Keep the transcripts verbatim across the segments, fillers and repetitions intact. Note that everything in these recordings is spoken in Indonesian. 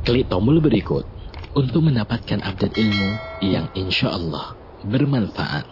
Klik tombol berikut untuk mendapatkan update ilmu yang insya Allah bermanfaat.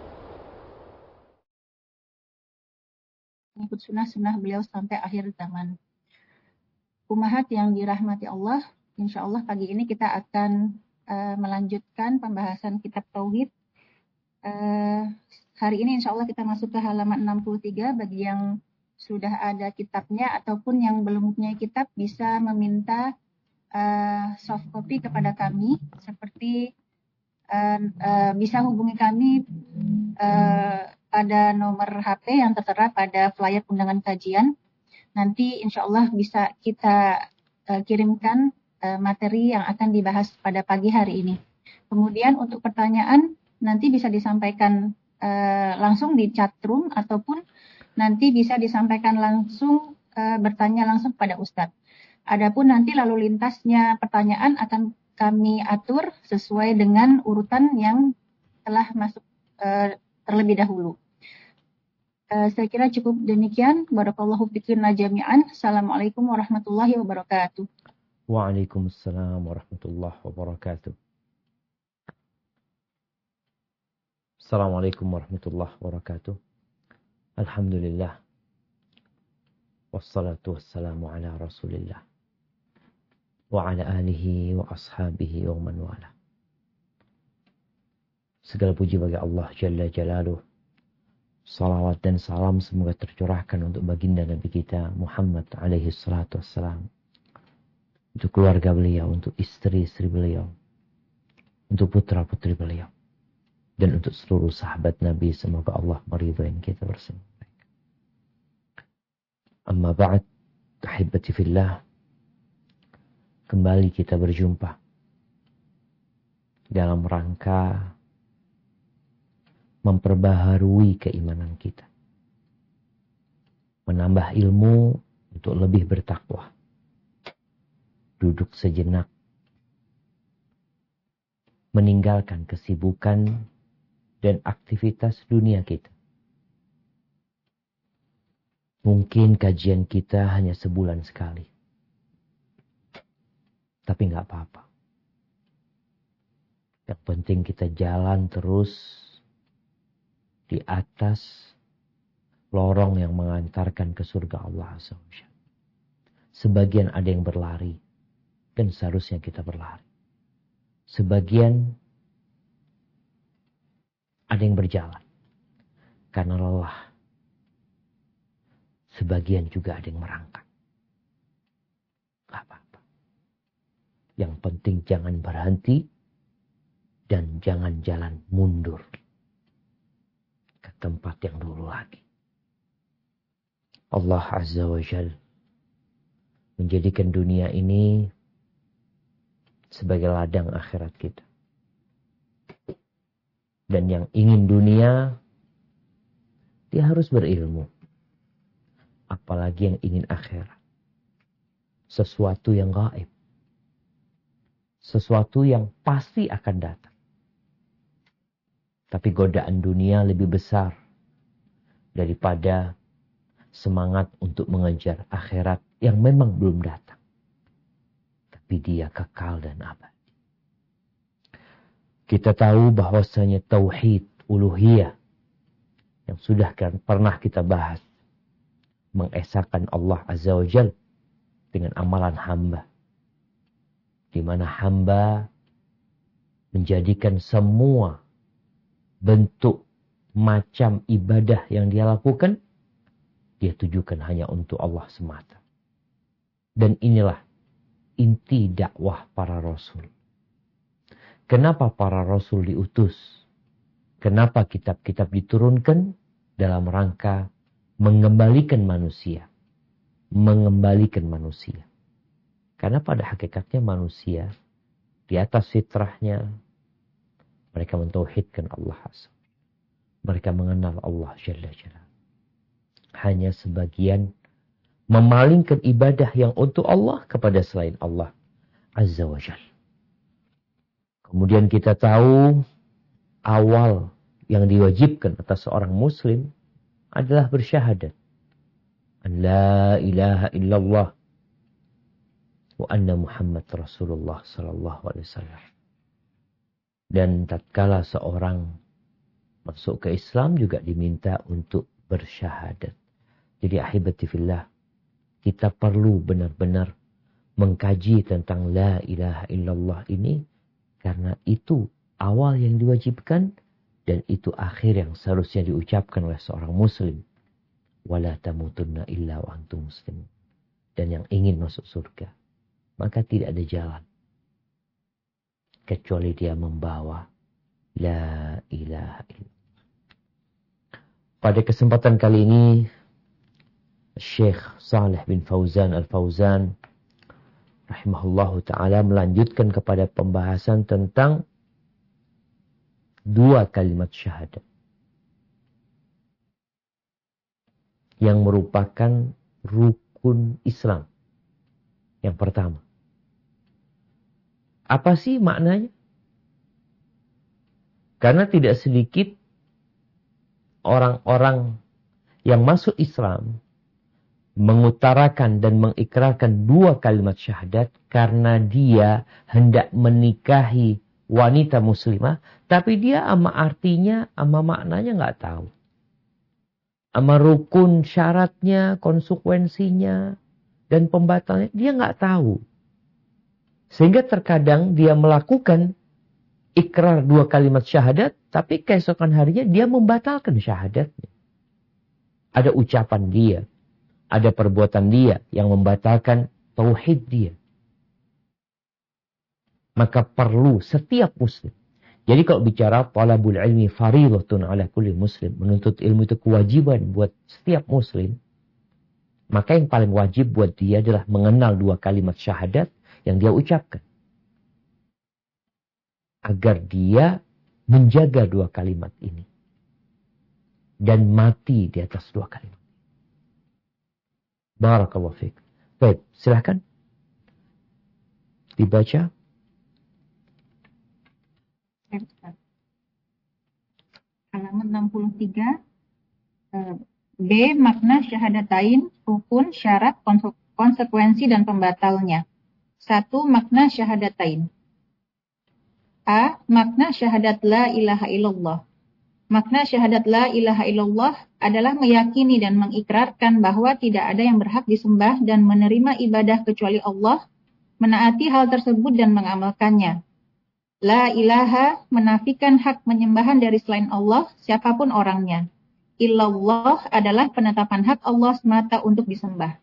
Mengikut sunnah-sunnah beliau sampai akhir zaman. Ummahat yang dirahmati Allah, insya Allah pagi ini kita akan uh, melanjutkan pembahasan kitab Tauhid. Uh, hari ini insya Allah kita masuk ke halaman enam puluh tiga. Bagi yang sudah ada kitabnya ataupun yang belum punya kitab bisa meminta uh, soft copy kepada kami. Seperti uh, uh, bisa hubungi kami uh, pada nomor H P yang tertera pada flyer undangan kajian. Nanti insya Allah bisa kita uh, kirimkan uh, materi yang akan dibahas pada pagi hari ini. Kemudian untuk pertanyaan nanti bisa disampaikan uh, langsung di chat room ataupun nanti bisa disampaikan langsung uh, bertanya langsung pada Ustadz. Adapun nanti lalu lintasnya pertanyaan akan kami atur sesuai dengan urutan yang telah masuk uh, terlebih dahulu. Uh, saya kira cukup demikian. Barakallahu fikunna jami'an. Assalamualaikum warahmatullahi wabarakatuh. Waalaikumsalam warahmatullahi wabarakatuh. Assalamualaikum warahmatullahi wabarakatuh. Alhamdulillah. Wassalatu wassalamu ala Rasulillah. Wa ala alihi wa ashabihi wa man wala. Segala puji bagi Allah Jalla Jalaluh. Salawat dan salam semoga tercurahkan untuk baginda Nabi kita Muhammad alaihi salatu wassalam. Untuk keluarga beliau, untuk istri-istri beliau, untuk putra-putri beliau. Dan untuk seluruh sahabat Nabi, semoga Allah meridhai kita bersama mereka. Amma ba'd, ahibati fillah. Kembali kita berjumpa dalam rangka memperbaharui keimanan kita. Menambah ilmu untuk lebih bertakwa. Duduk sejenak. Meninggalkan kesibukan dan aktivitas dunia kita. Mungkin kajian kita hanya sebulan sekali. Tapi nggak apa-apa. Yang penting kita jalan terus di atas lorong yang mengantarkan ke surga Allah subhanahu wa taala. Sebagian ada yang berlari dan seharusnya kita berlari. Sebagian ada yang berjalan karena lelah. Sebagian juga ada yang merangkak. Gak apa-apa. Yang penting jangan berhenti dan jangan jalan mundur ke tempat yang dulu lagi. Allah Azza wa Jal menjadikan dunia ini sebagai ladang akhirat kita. Dan yang ingin dunia, dia harus berilmu. Apalagi yang ingin akhirat. Sesuatu yang gaib. Sesuatu yang pasti akan datang. Tapi godaan dunia lebih besar daripada semangat untuk mengejar akhirat yang memang belum datang. Tapi dia kekal dan abadi. Kita tahu bahwasanya tauhid uluhiyah yang sudah kan pernah kita bahas. Mengesahkan Allah Azza wa Jal dengan amalan hamba. Di mana hamba menjadikan semua bentuk macam ibadah yang dia lakukan, dia tujukan hanya untuk Allah semata. Dan inilah inti dakwah para rasul. Kenapa para rasul diutus? Kenapa kitab-kitab diturunkan? Dalam rangka mengembalikan manusia. Mengembalikan manusia. Karena pada hakikatnya manusia, di atas fitrahnya, mereka mentauhidkan Allah. Mereka mengenal Allah Jalla Jalla. Hanya sebagian memalingkan ibadah yang untuk Allah kepada selain Allah Azza wa Jalla. Kemudian kita tahu awal yang diwajibkan atas seorang muslim adalah bersyahadat. An la ilaha illallah wa anna Muhammad Rasulullah sallallahu alaihi wasallam. Dan tatkala seorang masuk ke Islam juga diminta untuk bersyahadat. Jadi ahibati fillah, kita perlu benar-benar mengkaji tentang la ilaha illallah ini, karena itu awal yang diwajibkan dan itu akhir yang seharusnya diucapkan oleh seorang muslim. Wala tamutunna illa wa antum muslimun. Dan yang ingin masuk surga, maka tidak ada jalan kecuali dia membawa la ilaha illallah. Pada kesempatan kali ini Syekh Saleh bin Fauzan Al-Fauzan rahimahullahu ta'ala melanjutkan kepada pembahasan tentang dua kalimat syahadat yang merupakan rukun Islam. Yang pertama, apa sih maknanya? Karena tidak sedikit orang-orang yang masuk Islam mengutarakan dan mengikrarkan dua kalimat syahadat karena dia hendak menikahi wanita muslimah, tapi dia ama artinya, ama maknanya nggak tahu. Ama rukun syaratnya, konsekuensinya, dan pembatalnya, dia nggak tahu. Sehingga terkadang dia melakukan ikrar dua kalimat syahadat, tapi keesokan harinya dia membatalkan syahadatnya. Ada ucapan dia, ada perbuatan dia yang membatalkan tauhid dia. Maka perlu setiap muslim. Jadi kalau bicara talabul ilmi faridatun ala kulli muslim, menuntut ilmu itu kewajiban buat setiap muslim, maka yang paling wajib buat dia adalah mengenal dua kalimat syahadat yang dia ucapkan. Agar dia menjaga dua kalimat ini. Dan mati di atas dua kalimat. Barakallahu fiik. Baik, silahkan. Dibaca. Halaman enam puluh tiga. B. Makna syahadatain, rukun, syarat, konsekuensi, dan pembatalnya. Satu. Makna syahadatain. A. Makna syahadat la ilaha illallah. Makna syahadat la ilaha illallah adalah meyakini dan mengikrarkan bahwa tidak ada yang berhak disembah dan menerima ibadah kecuali Allah, menaati hal tersebut dan mengamalkannya. La ilaha menafikan hak penyembahan dari selain Allah, siapapun orangnya. Illallah adalah penetapan hak Allah semata untuk disembah.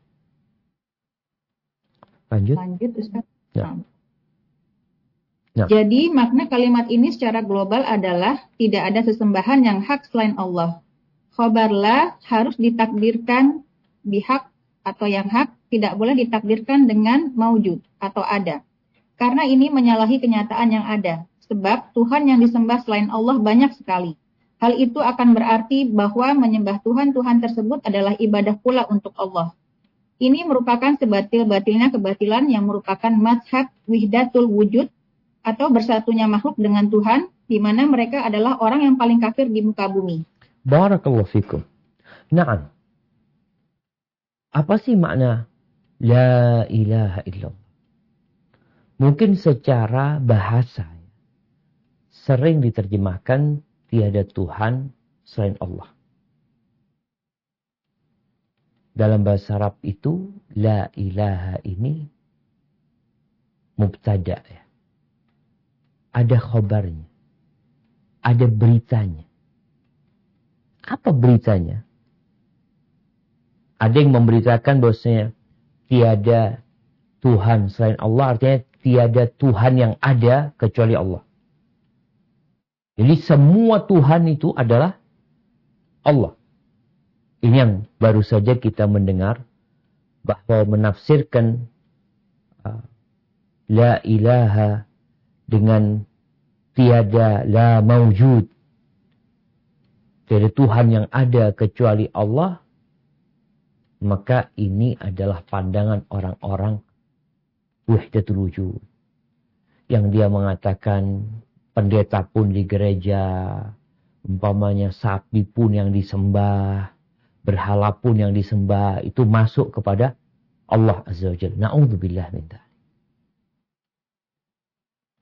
Lanjut. Lanjut, Ustaz. Ya. Ya. Jadi makna kalimat ini secara global adalah tidak ada sesembahan yang hak selain Allah. Khobar la harus ditakdirkan bihak atau yang hak, tidak boleh ditakdirkan dengan maujud atau ada. Karena ini menyalahi kenyataan yang ada. Sebab Tuhan yang disembah selain Allah banyak sekali. Hal itu akan berarti bahwa menyembah Tuhan-Tuhan tersebut adalah ibadah pula untuk Allah. Ini merupakan sebatil-batilnya kebatilan yang merupakan mazhab wihdatul wujud atau bersatunya makhluk dengan Tuhan, di mana mereka adalah orang yang paling kafir di muka bumi. Barakallahu fikum. Naam. Apa sih makna la ilaha illallah? Mungkin secara bahasa sering diterjemahkan tiada Tuhan selain Allah. Dalam bahasa Arab itu la ilaha ini mubtada ya. Ada khobarnya. Ada beritanya. Apa beritanya? Ada yang memberitakan bahwasanya tiada Tuhan selain Allah, artinya tiada Tuhan yang ada kecuali Allah. Jadi semua Tuhan itu adalah Allah. Ini yang baru saja kita mendengar bahwa menafsirkan uh, la ilaha dengan tiada, la maujud. Tiada Tuhan yang ada kecuali Allah. Maka ini adalah pandangan orang-orang wahdatul wujud. Yang dia mengatakan pendeta pun di gereja, umpamanya sapi pun yang disembah, berhala pun yang disembah, itu masuk kepada Allah Azza wa Jalla. Na'udzubillah min dzalik.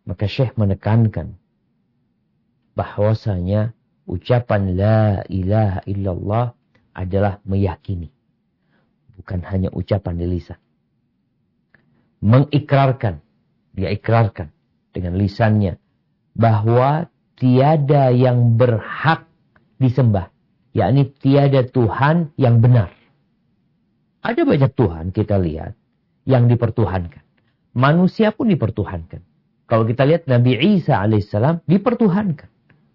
Maka Syekh menekankan bahwasanya ucapan la ilaha illallah adalah meyakini. Bukan hanya ucapan di lisan. Mengikrarkan. Dia ikrarkan dengan lisannya. Bahwa tiada yang berhak disembah. Yakni tiada Tuhan yang benar. Ada banyak Tuhan kita lihat yang dipertuhankan. Manusia pun dipertuhankan. Kalau kita lihat Nabi Isa alaihissalam dipertuhankan.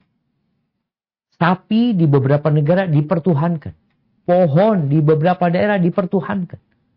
Sapi di beberapa negara dipertuhankan. Pohon di beberapa daerah dipertuhankan.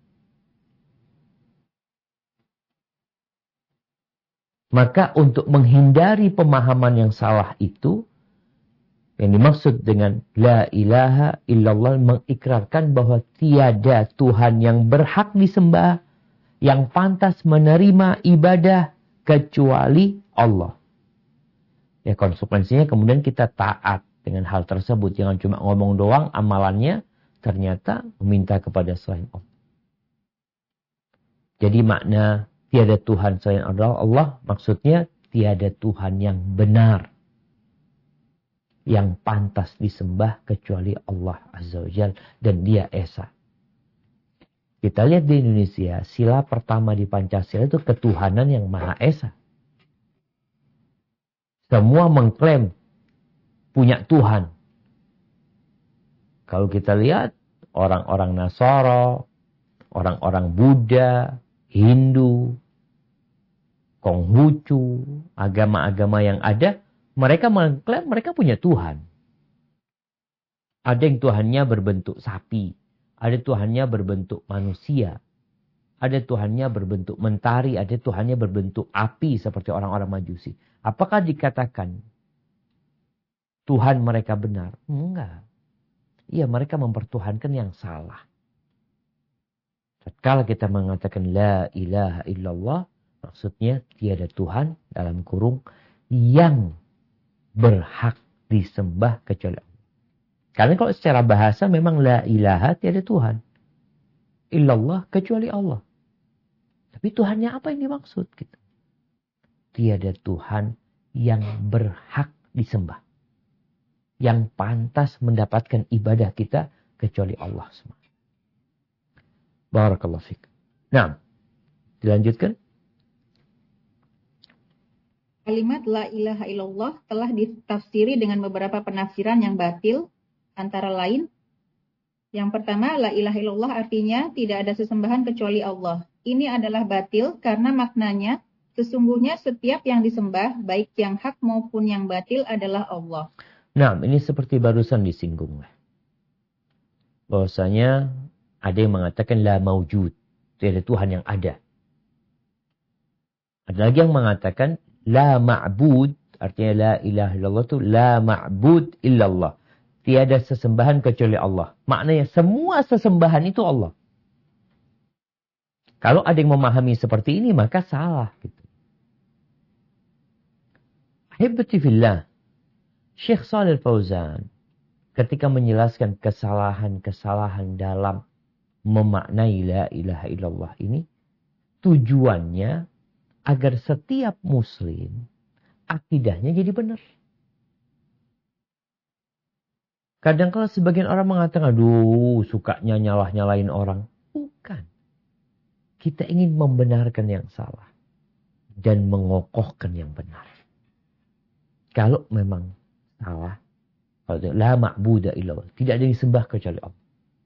Maka untuk menghindari pemahaman yang salah itu, yang dimaksud dengan la ilaha illallah mengikrarkan bahwa tiada Tuhan yang berhak disembah, yang pantas menerima ibadah kecuali Allah. Ya konsekuensinya kemudian kita taat dengan hal tersebut. Jangan cuma ngomong doang amalannya ternyata meminta kepada selain Allah. Jadi makna tiada Tuhan selain Allah maksudnya tiada Tuhan yang benar. Yang pantas disembah kecuali Allah Azza wa Jalla dan Dia Esa. Kita lihat di Indonesia, sila pertama di Pancasila itu ketuhanan yang Maha Esa. Semua mengklaim punya Tuhan. Kalau kita lihat orang-orang Nasara, orang-orang Buddha, Hindu, Konghucu, agama-agama yang ada, mereka mengklaim mereka punya Tuhan. Ada yang Tuhannya berbentuk sapi. Ada Tuhannya berbentuk manusia. Ada Tuhannya berbentuk mentari. Ada Tuhannya berbentuk api seperti orang-orang Majusi. Apakah dikatakan Tuhan mereka benar? Enggak. Iya, mereka mempertuhankan yang salah. Tatkala kita mengatakan la ilaha illallah, maksudnya tiada Tuhan dalam kurung yang berhak disembah kecuali Allah. Karena kalau secara bahasa memang la ilaha tiada Tuhan. Illallah kecuali Allah. Tapi Tuhannya apa yang dimaksud kita? Tiada Tuhan yang berhak disembah. Yang pantas mendapatkan ibadah kita kecuali Allah semata. Barakallahu fiik. Nah, dilanjutkan. Kalimat la ilaha illallah telah ditafsiri dengan beberapa penafsiran yang batil, antara lain, yang pertama, la ilaha illallah artinya tidak ada sesembahan kecuali Allah. Ini adalah batil karena maknanya sesungguhnya setiap yang disembah, baik yang hak maupun yang batil adalah Allah. Nah, ini seperti barusan disinggung. Bahwasanya ada yang mengatakan la maujud, tidak ada Tuhan yang ada. Ada lagi yang mengatakan la ma'bud, artinya la ilaha illallah itu la ma'bud illallah. Tiada sesembahan kecuali Allah. Maknanya semua sesembahan itu Allah. Kalau ada yang memahami seperti ini maka salah. Gitu. Ahibati fillah. Syekh Shalih Fauzan ketika menjelaskan kesalahan-kesalahan dalam memaknai la ilaha illallah ini, tujuannya agar setiap muslim akidahnya jadi benar. Kadang kala sebagian orang mengatakan, aduh sukanya nyalah-nyalain orang. Bukan. Kita ingin membenarkan yang salah. Dan mengokohkan yang benar. Kalau memang salah, la ma'buda illallah, tidak ada yang disembah kecuali Allah.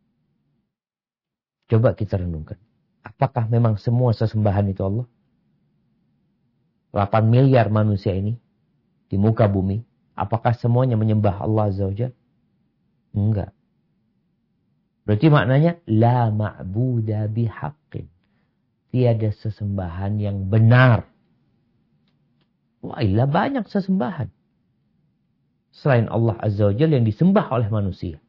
Coba kita renungkan. Apakah memang semua sesembahan itu Allah? delapan miliar manusia ini di muka bumi, apakah semuanya menyembah Allah Azza wa Jalla? Enggak. Berarti maknanya la ma'buda bihaqqin. Tiada sesembahan yang benar. Wah, ilah banyak sesembahan selain Allah Azza wa Jalla yang disembah oleh manusia.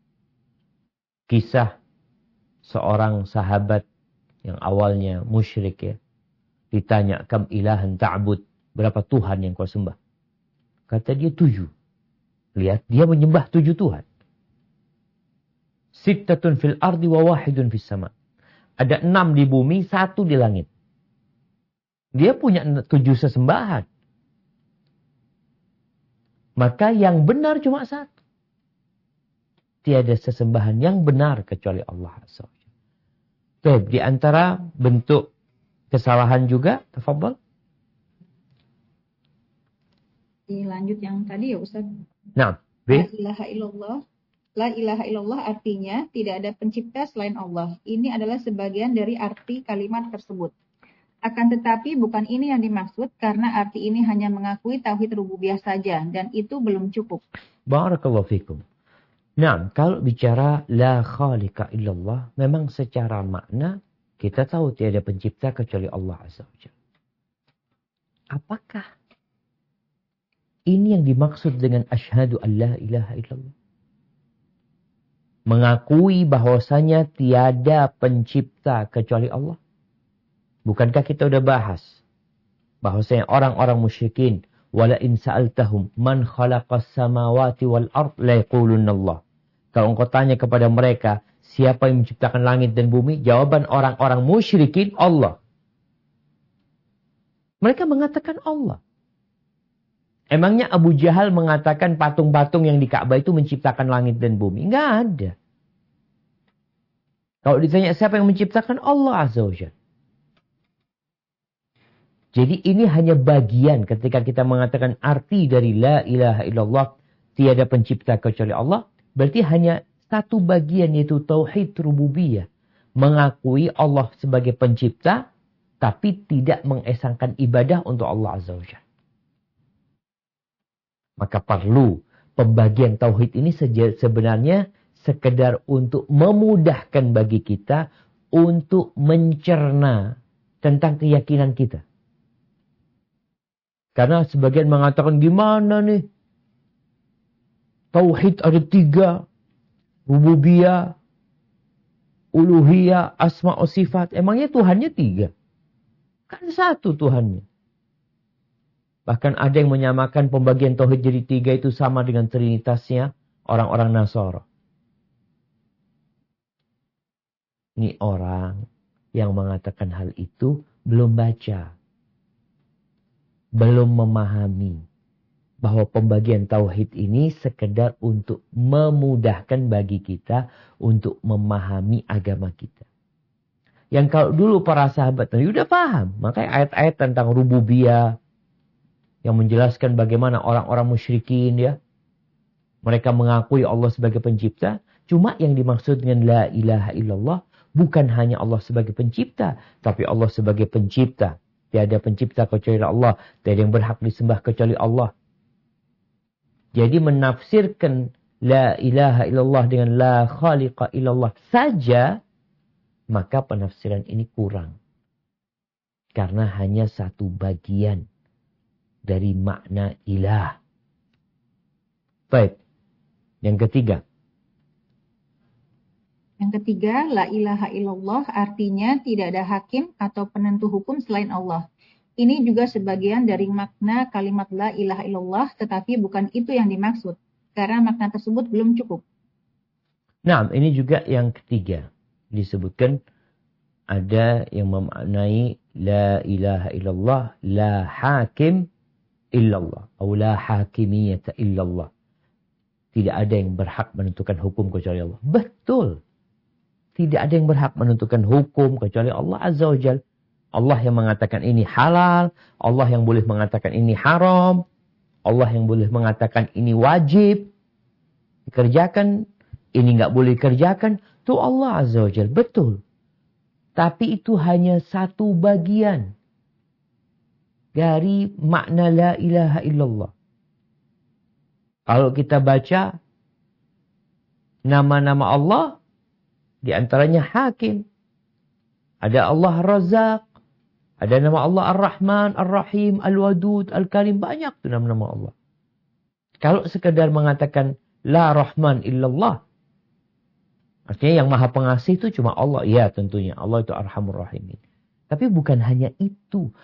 Kisah seorang sahabat yang awalnya musyrik ya, ditanya kam ilahan ta'bud, berapa Tuhan yang kau sembah? Kata dia tujuh. Lihat, dia menyembah tujuh Tuhan. Sittatun fil ardi wa wahidun fis sama. Ada enam di bumi, satu di langit. Dia punya tujuh sesembahan. Maka yang benar cuma satu. Tiada sesembahan yang benar kecuali Allah Azza wa Jalla. Baik, di antara bentuk kesalahan juga, tafadhal. Dilanjut yang tadi ya Ustaz. Nah, B. La ilaha illallah. La ilaha illallah artinya tidak ada pencipta selain Allah. Ini adalah sebagian dari arti kalimat tersebut. Akan tetapi bukan ini yang dimaksud karena arti ini hanya mengakui tauhid rububiyah saja dan itu belum cukup. Barakallahu fikum. Nah, kalau bicara la khaliqa illallah, memang secara makna kita tahu tiada pencipta kecuali Allah Azza wa Jalla. Apakah ini yang dimaksud dengan asyhadu an la ilaha illallah? Mengakui bahwasanya tiada pencipta kecuali Allah. Bukankah kita udah bahas bahwasanya orang-orang musyrikin wala in sa'altahum man khalaqas samawati wal ard la yaqulunna Allah. Kalau engkau tanya kepada mereka siapa yang menciptakan langit dan bumi, jawaban orang-orang musyrikin Allah. Mereka mengatakan Allah. Emangnya Abu Jahal mengatakan patung-patung yang di Ka'bah itu menciptakan langit dan bumi? Enggak ada. Kalau ditanya siapa yang menciptakan, Allah Azza wa Jalla. Jadi ini hanya bagian ketika kita mengatakan arti dari la ilaha illallah, tiada pencipta kecuali Allah, berarti hanya satu bagian yaitu tauhid rububiyah. Mengakui Allah sebagai pencipta, tapi tidak mengesahkan ibadah untuk Allah Azza wa Jalla. Maka perlu pembagian tauhid ini sebenarnya sekedar untuk memudahkan bagi kita untuk mencerna tentang keyakinan kita. Karena sebagian mengatakan gimana nih? Tauhid ada tiga. Rububiyah, uluhiyah, asma' wa sifat. Emangnya Tuhannya tiga? Kan satu Tuhannya. Bahkan ada yang menyamakan pembagian tauhid jadi tiga itu sama dengan trinitasnya orang-orang Nasara. Ini orang yang mengatakan hal itu belum baca. Belum memahami bahwa pembagian tauhid ini sekedar untuk memudahkan bagi kita untuk memahami agama kita. Yang kalau dulu para sahabat tadi udah paham. Makanya ayat-ayat tentang rububiyah yang menjelaskan bagaimana orang-orang musyrikin ya. Mereka mengakui Allah sebagai pencipta. Cuma yang dimaksud dengan la ilaha illallah bukan hanya Allah sebagai pencipta. Tapi Allah sebagai pencipta. Tiada pencipta kecuali Allah. Tiada yang berhak disembah kecuali Allah. Jadi menafsirkan la ilaha illallah dengan la khaliqa illallah saja, maka penafsiran ini kurang. Karena hanya satu bagian dari makna ilah. Baik. Yang ketiga. Yang ketiga, la ilaha illallah artinya tidak ada hakim atau penentu hukum selain Allah. Ini juga sebagian dari makna kalimat la ilaha illallah, tetapi bukan itu yang dimaksud. Karena makna tersebut belum cukup. Nah, ini juga yang ketiga. Disebutkan ada yang memaknai la ilaha illallah, la hakim illallah. Atau la hakimiyata illallah. Tidak ada yang berhak menentukan hukum kecuali Allah. Betul. Tidak ada yang berhak menentukan hukum kecuali Allah Azza wa Jalla. Allah yang mengatakan ini halal. Allah yang boleh mengatakan ini haram. Allah yang boleh mengatakan ini wajib dikerjakan. Ini nggak boleh dikerjakan. Itu Allah Azza wa Jalla. Betul. Tapi itu hanya satu bagian dari makna la ilaha illallah. Kalau kita baca nama-nama Allah, di antaranya Hakim. Ada Allah Razak. Ada nama Allah Ar-Rahman, Ar-Rahim, Al-Wadud, Al-Karim. Banyak tu nama-nama Allah. Kalau sekedar mengatakan La Rahman illallah, artinya yang maha pengasih itu cuma Allah. Ya tentunya. Allah itu Arhamur Rahimin. Tapi bukan hanya itu.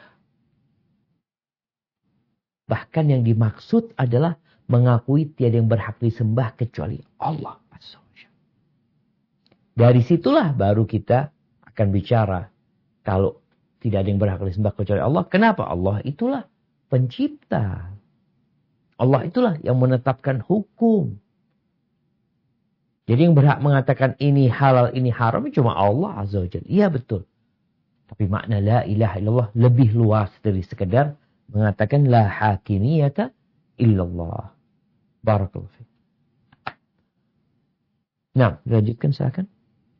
Bahkan yang dimaksud adalah mengakui tiada yang berhak disembah kecuali Allah. Dari situlah baru kita akan bicara. Kalau Tidak ada yang berhak disembah kecuali Allah. Kenapa? Allah itulah pencipta. Allah itulah yang menetapkan hukum. Jadi yang berhak mengatakan ini halal, ini haram, cuma Allah Azza wa Jalla. Iya betul. Tapi makna la ilaha illallah lebih luas dari sekedar mengatakan la hakimiyata illallah. Barakallahu fiik. Nah, lanjutkan silakan.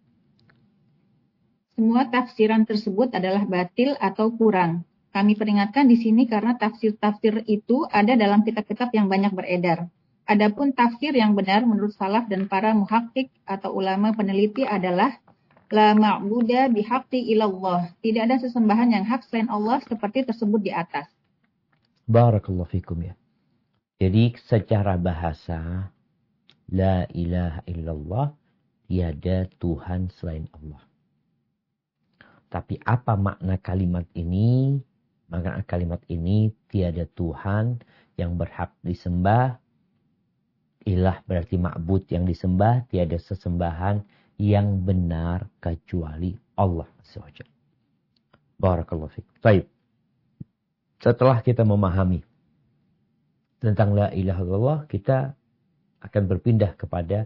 Semua tafsiran tersebut adalah batil atau kurang. Kami peringatkan di sini karena tafsir-tafsir itu ada dalam kitab-kitab yang banyak beredar. Adapun tafsir yang benar menurut salaf dan para muhakkik atau ulama peneliti adalah la ma'buda bihaqqi illallah. Tidak ada sesembahan yang hak selain Allah seperti tersebut di atas. Barakallahu fikum ya. Jadi secara bahasa la ilaha illallah, tiada Tuhan selain Allah. Tapi apa makna kalimat ini? Makna kalimat ini tiada Tuhan yang berhak disembah. Ilah berarti ma'bud yang disembah, tiada sesembahan yang benar kecuali Allah Azza wa Jalla. Barakallahu fiik. Baik. Setelah kita memahami tentang la ilaha illallah, kita akan berpindah kepada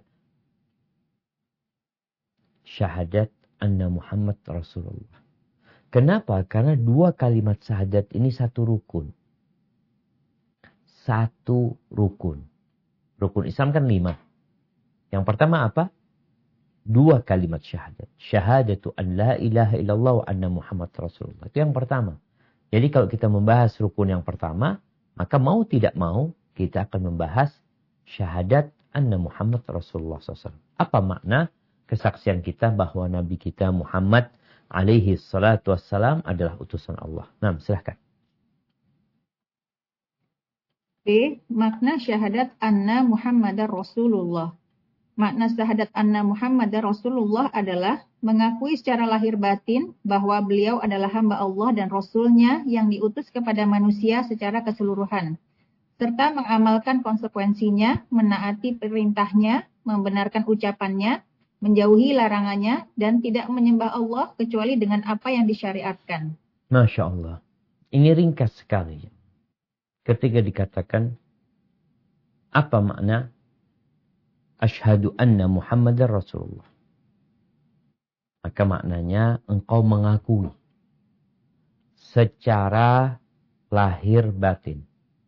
syahadat anna Muhammad Rasulullah. Kenapa? Karena dua kalimat syahadat ini satu rukun. Satu rukun. Rukun Islam kan lima. Yang pertama apa? Dua kalimat syahadat. Syahadatu an la ilaha illallah wa anna Muhammad Rasulullah. Itu yang pertama. Jadi kalau kita membahas rukun yang pertama, maka mau tidak mau kita akan membahas syahadat anna Muhammad Rasulullah shallallahu alaihi wasallam. Apa makna kesaksian kita bahwa Nabi kita Muhammad alaihi salatu wassalam adalah utusan Allah? Nah, silahkan. B. Makna syahadat anna Muhammadar Rasulullah. Makna syahadat anna Muhammadar Rasulullah adalah mengakui secara lahir batin bahwa beliau adalah hamba Allah dan Rasulnya yang diutus kepada manusia secara keseluruhan, serta mengamalkan konsekuensinya, menaati perintahnya, membenarkan ucapannya, menjauhi larangannya, dan tidak menyembah Allah kecuali dengan apa yang disyariatkan. Masya Allah. Ini ringkas sekali. Ketika dikatakan, apa makna asyhadu anna Muhammadar Rasulullah? Maka maknanya engkau mengakui secara lahir batin.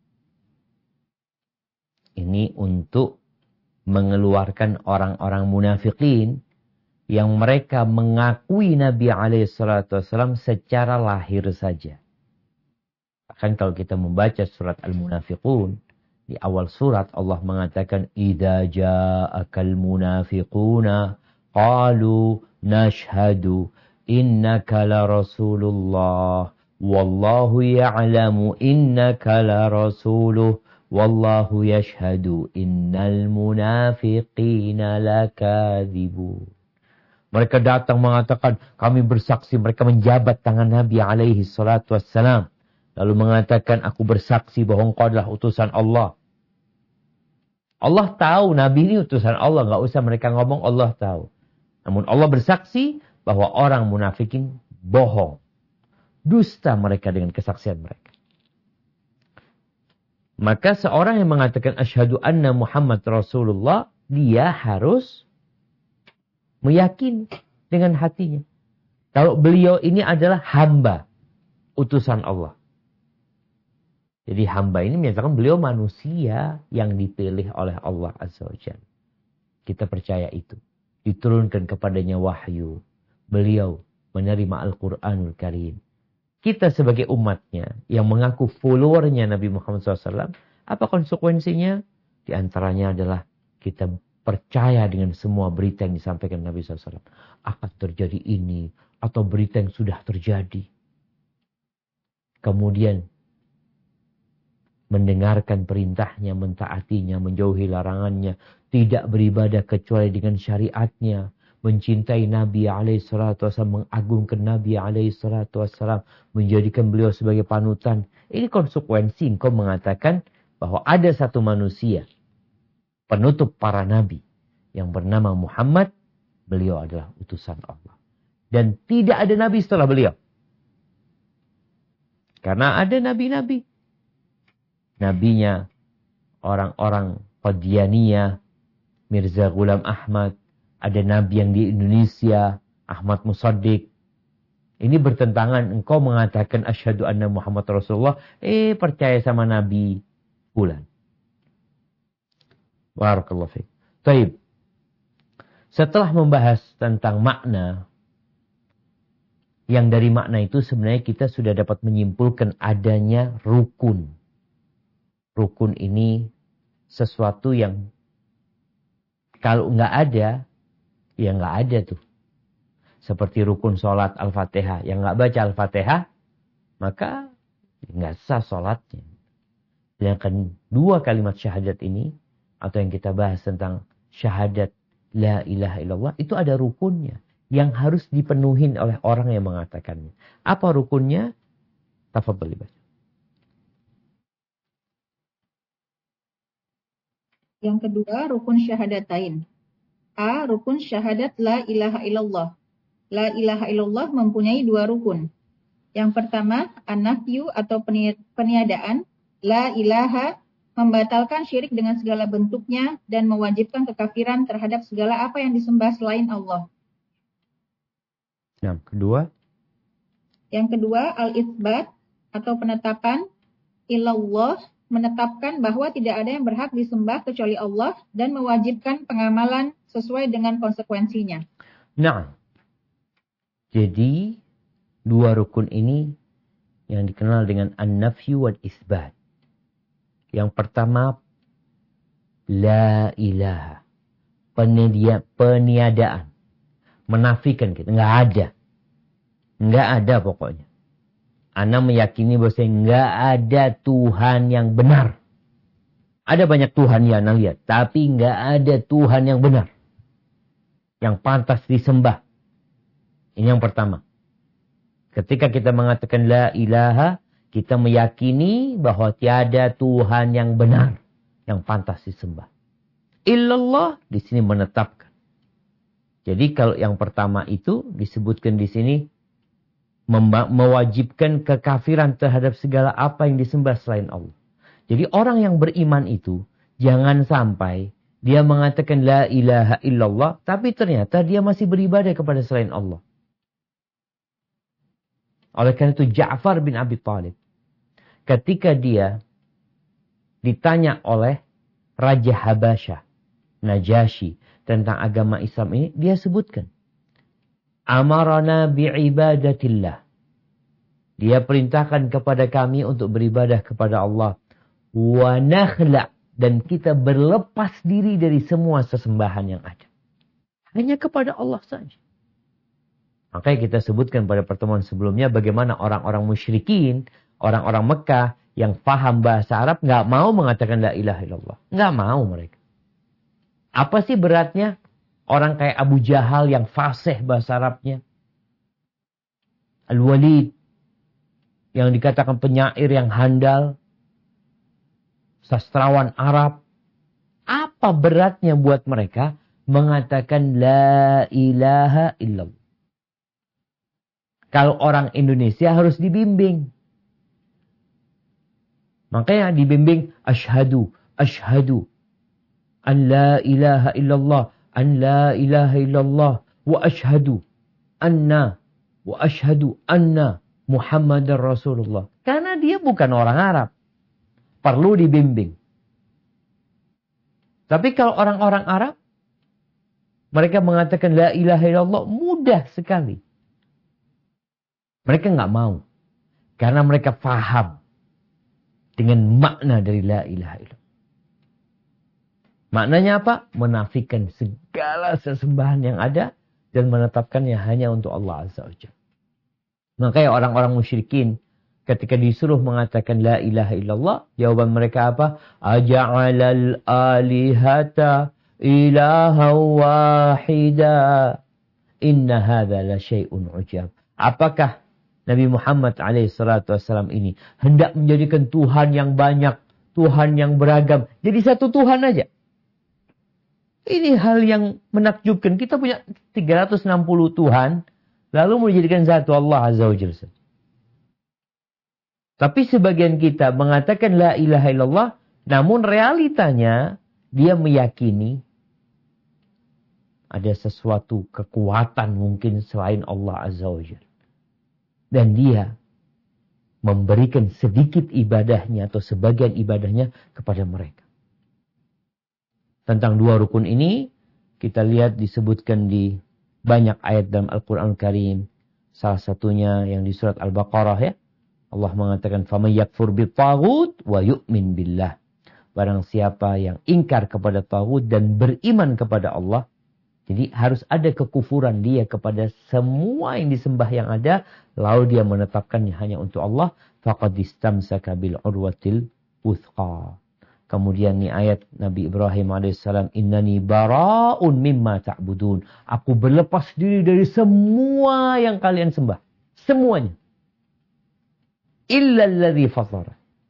Ini untuk mengeluarkan orang-orang munafikin yang mereka mengakui Nabi alaihi salatu wasallam secara lahir saja. Bahkan kalau kita membaca surat Al-Munafiqun, di awal surat Allah mengatakan idza ja'akal munafiquna qalu nashhadu innaka la rasulullah wallahu ya'lamu innaka la rasuluh wallahu yashhadu innal munafiqina lakadzibun. Mereka datang mengatakan kami bersaksi, mereka menjabat tangan Nabi alaihi salatu wassalam. Lalu mengatakan, aku bersaksi bahwa engkau adalah utusan Allah. Allah tahu Nabi ini utusan Allah. Nggak usah mereka ngomong, Allah tahu. Namun Allah bersaksi bahwa orang munafikin bohong. Dusta mereka dengan kesaksian mereka. Maka seorang yang mengatakan, asyhadu anna Muhammad Rasulullah, dia harus meyakini dengan hatinya. Kalau beliau ini adalah hamba, utusan Allah. Jadi hamba ini menyatakan beliau manusia yang dipilih oleh Allah Azza wa Jalla. Kita percaya itu. Diturunkan kepadanya wahyu. Beliau menerima Al-Quranul Karim. Kita sebagai umatnya yang mengaku followernya Nabi Muhammad shallallahu alaihi wasallam. Apa konsekuensinya? Di antaranya adalah kita percaya dengan semua berita yang disampaikan Nabi shallallahu alaihi wasallam. Akan terjadi ini atau berita yang sudah terjadi. Kemudian mendengarkan perintahnya, mentaatinya, menjauhi larangannya, tidak beribadah kecuali dengan syariatnya, mencintai Nabi alaihi salatu wasallam, mengagungkan Nabi alaihi salatu wasallam, menjadikan beliau sebagai panutan. Ini konsekuensi engkau mengatakan bahwa ada satu manusia, penutup para nabi, yang bernama Muhammad, beliau adalah utusan Allah. Dan tidak ada nabi setelah beliau. Karena ada nabi-nabi. Nabinya orang-orang Qadianiyah, Mirza Ghulam Ahmad. Ada nabi yang di Indonesia, Ahmad Musaddiq. Ini bertentangan. Engkau mengatakan asyhadu anna Muhammad Rasulullah. Eh percaya sama nabi fulan. Barakallahu fiik. Baik. Setelah membahas tentang makna, yang dari makna itu sebenarnya kita sudah dapat menyimpulkan adanya rukun. Rukun ini sesuatu yang kalau nggak ada, ya nggak ada tuh. Seperti rukun sholat Al-Fatihah. Yang nggak baca Al-Fatihah, maka nggak sah sholatnya. Sedangkan dua kalimat syahadat ini, atau yang kita bahas tentang syahadat la ilaha illallah, itu ada rukunnya. Yang harus dipenuhi oleh orang yang mengatakannya. Apa rukunnya? Tafadhal dibaca. Yang kedua, rukun syahadatain. A. Rukun syahadat la ilaha illallah. La ilaha illallah mempunyai dua rukun. Yang pertama, an-nafyu atau peniadaan. La ilaha membatalkan syirik dengan segala bentuknya dan mewajibkan kekafiran terhadap segala apa yang disembah selain Allah. Yang kedua. Yang kedua, al-itsbat atau penetapan. Ilallah menetapkan bahwa tidak ada yang berhak disembah kecuali Allah dan mewajibkan pengamalan sesuai dengan konsekuensinya. Nah, jadi dua rukun ini yang dikenal dengan an-nafyu wal itsbat. Yang pertama, la ilaha. Penidia, peniadaan. Menafikan kita. Nggak ada. Nggak ada pokoknya. Ana meyakini bahwa nggak ada Tuhan yang benar. Ada banyak Tuhan yang Ana lihat. Tapi nggak ada Tuhan yang benar. Yang pantas disembah. Ini yang pertama. Ketika kita mengatakan la ilaha, kita meyakini bahwa tiada Tuhan yang benar, yang pantas disembah. Illallah di sini menetapkan. Jadi kalau yang pertama itu disebutkan di sini mewajibkan kekafiran terhadap segala apa yang disembah selain Allah. Jadi orang yang beriman itu jangan sampai dia mengatakan la ilaha illallah, tapi ternyata dia masih beribadah kepada selain Allah. Oleh karena itu Ja'far bin Abi Thalib, ketika dia ditanya oleh Raja Habasyah, Najasyi, tentang agama Islam ini, dia sebutkan. Amarana bi'ibadatillah. Dia perintahkan kepada kami untuk beribadah kepada Allah. Wa nakhla. Dan kita berlepas diri dari semua sesembahan yang ada. Hanya kepada Allah saja. Makanya kita sebutkan pada pertemuan sebelumnya bagaimana orang-orang musyrikin, orang-orang Mekah yang paham bahasa Arab nggak mau mengatakan la ilaha illallah. Nggak mau mereka. Apa sih beratnya orang kayak Abu Jahal yang fasih bahasa Arabnya? Al-Walid yang dikatakan penyair yang handal. Sastrawan Arab. Apa beratnya buat mereka mengatakan la ilaha illallah? Kalau orang Indonesia harus dibimbing. Makanya dibimbing asyhadu, asyhadu an la ilaha illallah, an la ilaha illallah, wa asyhadu anna, wa asyhadu anna Muhammadar Rasulullah. Karena dia bukan orang Arab. Perlu dibimbing. Tapi kalau orang-orang Arab, mereka mengatakan la ilaha illallah mudah sekali. Mereka nggak mau. Karena mereka faham dengan makna dari la ilaha illallah. Maknanya apa? Menafikan segala sesembahan yang ada dan menetapkannya hanya untuk Allah Azza wa Jalla. Makanya orang-orang musyrikin ketika disuruh mengatakan la ilaha illallah, jawaban mereka apa? Aja'alal alihata ilaha wahida. Inna hadha la syai'un ujab. Apakah Nabi Muhammad alaihi salatu wassalam ini hendak menjadikan Tuhan yang banyak, Tuhan yang beragam, jadi satu Tuhan aja? Ini hal yang menakjubkan. Kita punya tiga ratus enam puluh Tuhan, lalu menjadikan satu Allah Azza wa Jalla. Tapi sebagian kita mengatakan la ilaha illallah, namun realitanya dia meyakini ada sesuatu kekuatan mungkin selain Allah Azza wa Jalla. Dan dia memberikan sedikit ibadahnya atau sebagian ibadahnya kepada mereka. Tentang dua rukun ini, kita lihat disebutkan di banyak ayat dalam Al-Quran Karim. Salah satunya yang di surat Al-Baqarah ya. Allah mengatakan, فَمَنْ يَكْفُرْ بِالطَّاغُوتِ وَيُؤْمِنْ بِاللَّهِ. Barang siapa yang ingkar kepada taghut dan beriman kepada Allah. Jadi harus ada kekufuran dia kepada semua yang disembah yang ada. Lalu dia menetapkannya hanya untuk Allah. فَقَدْ اسْتَمْسَكَ بِالْعُرْوَةِ الْوُثْقَى. Kemudian ni ayat Nabi Ibrahim alaihissalam, innani bara'un mimma ta'budun. Aku berlepas diri dari semua yang kalian sembah. Semuanya. Illa alladhi fatara.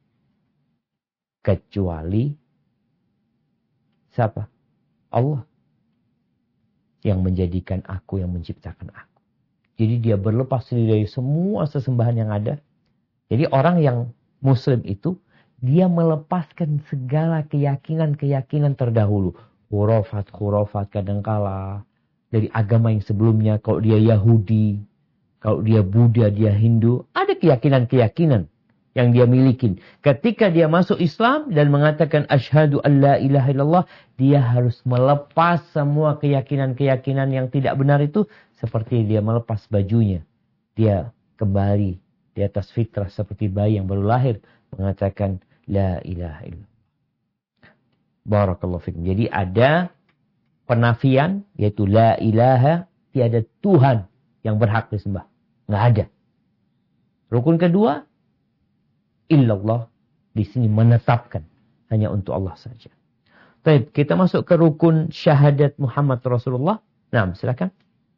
Kecuali siapa? Allah. Yang menjadikan aku, yang menciptakan aku. Jadi dia berlepas diri dari semua sesembahan yang ada. Jadi orang yang muslim itu, dia melepaskan segala keyakinan-keyakinan terdahulu. Khurafat-khurafat kadangkala. Dari agama yang sebelumnya. Kalau dia Yahudi. Kalau dia Buddha, dia Hindu. Ada keyakinan-keyakinan yang dia miliki. Ketika dia masuk Islam dan mengatakan asyhadu an la ilaha illallah. Dia harus melepas semua keyakinan-keyakinan yang tidak benar itu. Seperti dia melepas bajunya. Dia kembali di atas fitrah seperti bayi yang baru lahir. Mengatakan la ilaha illallah. Barakallahu fikum. Jadi ada penafian, yaitu la ilaha, tiada Tuhan yang berhak disembah. Nggak ada. Rukun kedua, illallah, di sini menetapkan hanya untuk Allah saja. Baik, kita masuk ke rukun syahadat Muhammad Rasulullah. Nah, silakan.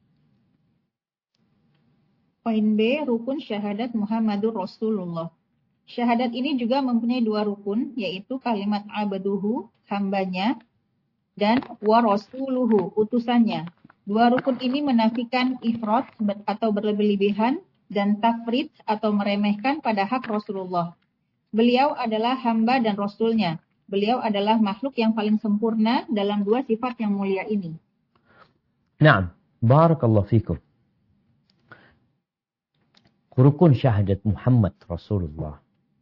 Poin B, rukun syahadat Muhammadur Rasulullah. Syahadat ini juga mempunyai dua rukun, yaitu kalimat abduhu, hambanya, dan wa rasuluhu, utusannya. Dua rukun ini menafikan ifrat atau berlebih-lebihan dan tafrid atau meremehkan pada hak Rasulullah. Beliau adalah hamba dan rasulnya. Beliau adalah makhluk yang paling sempurna dalam dua sifat yang mulia ini. Naam, barakallahu fikum. Rukun syahadat Muhammad Rasulullah.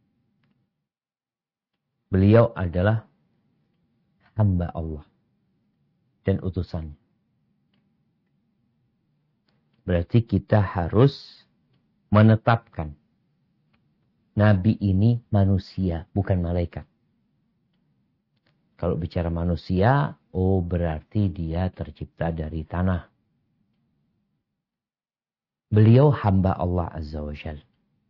Beliau adalah hamba Allah dan utusannya. Berarti kita harus menetapkan Nabi ini manusia, bukan malaikat. Kalau bicara manusia, oh berarti dia tercipta dari tanah. Beliau hamba Allah Azza wa Jalla.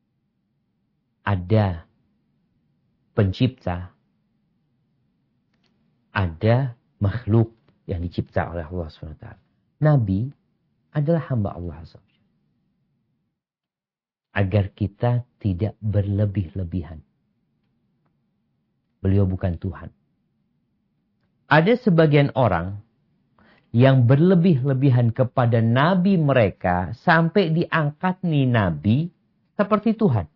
Ada pencipta, ada makhluk yang dicipta oleh Allah subhanahu wa taala. Nabi adalah hamba Allah Azza wa Jalla. Agar kita tidak berlebih-lebihan. Beliau bukan Tuhan. Ada sebagian orang yang berlebih-lebihan kepada Nabi mereka sampai diangkat nih Nabi seperti Tuhan.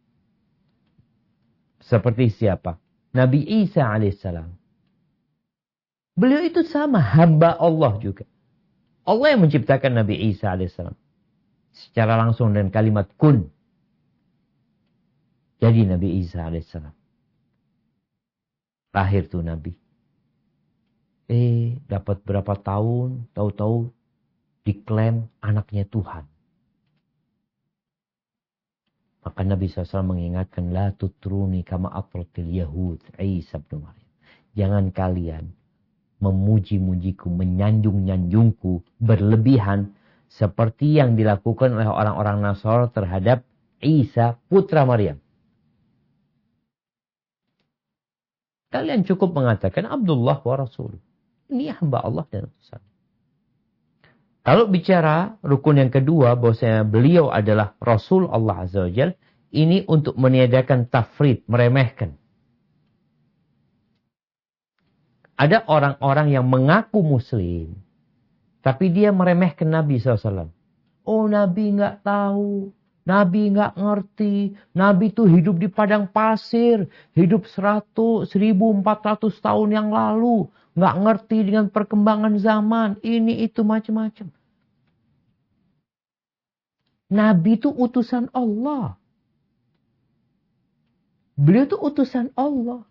Seperti siapa? Nabi Isa alaihissalam. Beliau itu sama, hamba Allah juga. Allah yang menciptakan Nabi Isa alaihissalam. Secara langsung dengan kalimat kun. Jadi Nabi Isa alaihissalam. Lahir tuh Nabi. Eh, dapat berapa tahun, tahu-tahu diklaim anaknya Tuhan. Maka Nabi shallallahu alaihi wasallam mengingatkan, La tutruni kama atratil Yahud, Isa bin Maryam. Jangan kalian memuji-mujiku, menyanjung-nyanjungku, berlebihan, seperti yang dilakukan oleh orang-orang Nasara terhadap Isa, putra Maryam. Kalian cukup mengatakan, Abdullah wa Rasul. Ini hamba Allah dan utusan. Kalau bicara rukun yang kedua, bahwasanya beliau adalah Rasul Allah Azza wa Jalla, ini untuk meniadakan tafrid, meremehkan. Ada orang-orang yang mengaku Muslim, tapi dia meremehkan Nabi shallallahu alaihi wasallam. Oh, Nabi nggak tahu Nabi nggak ngerti. Nabi itu hidup di padang pasir. Hidup seratus, seribu empat ratus tahun yang lalu. Nggak ngerti dengan perkembangan zaman. Ini itu macam-macam. Nabi itu utusan Allah. Beliau itu utusan Allah.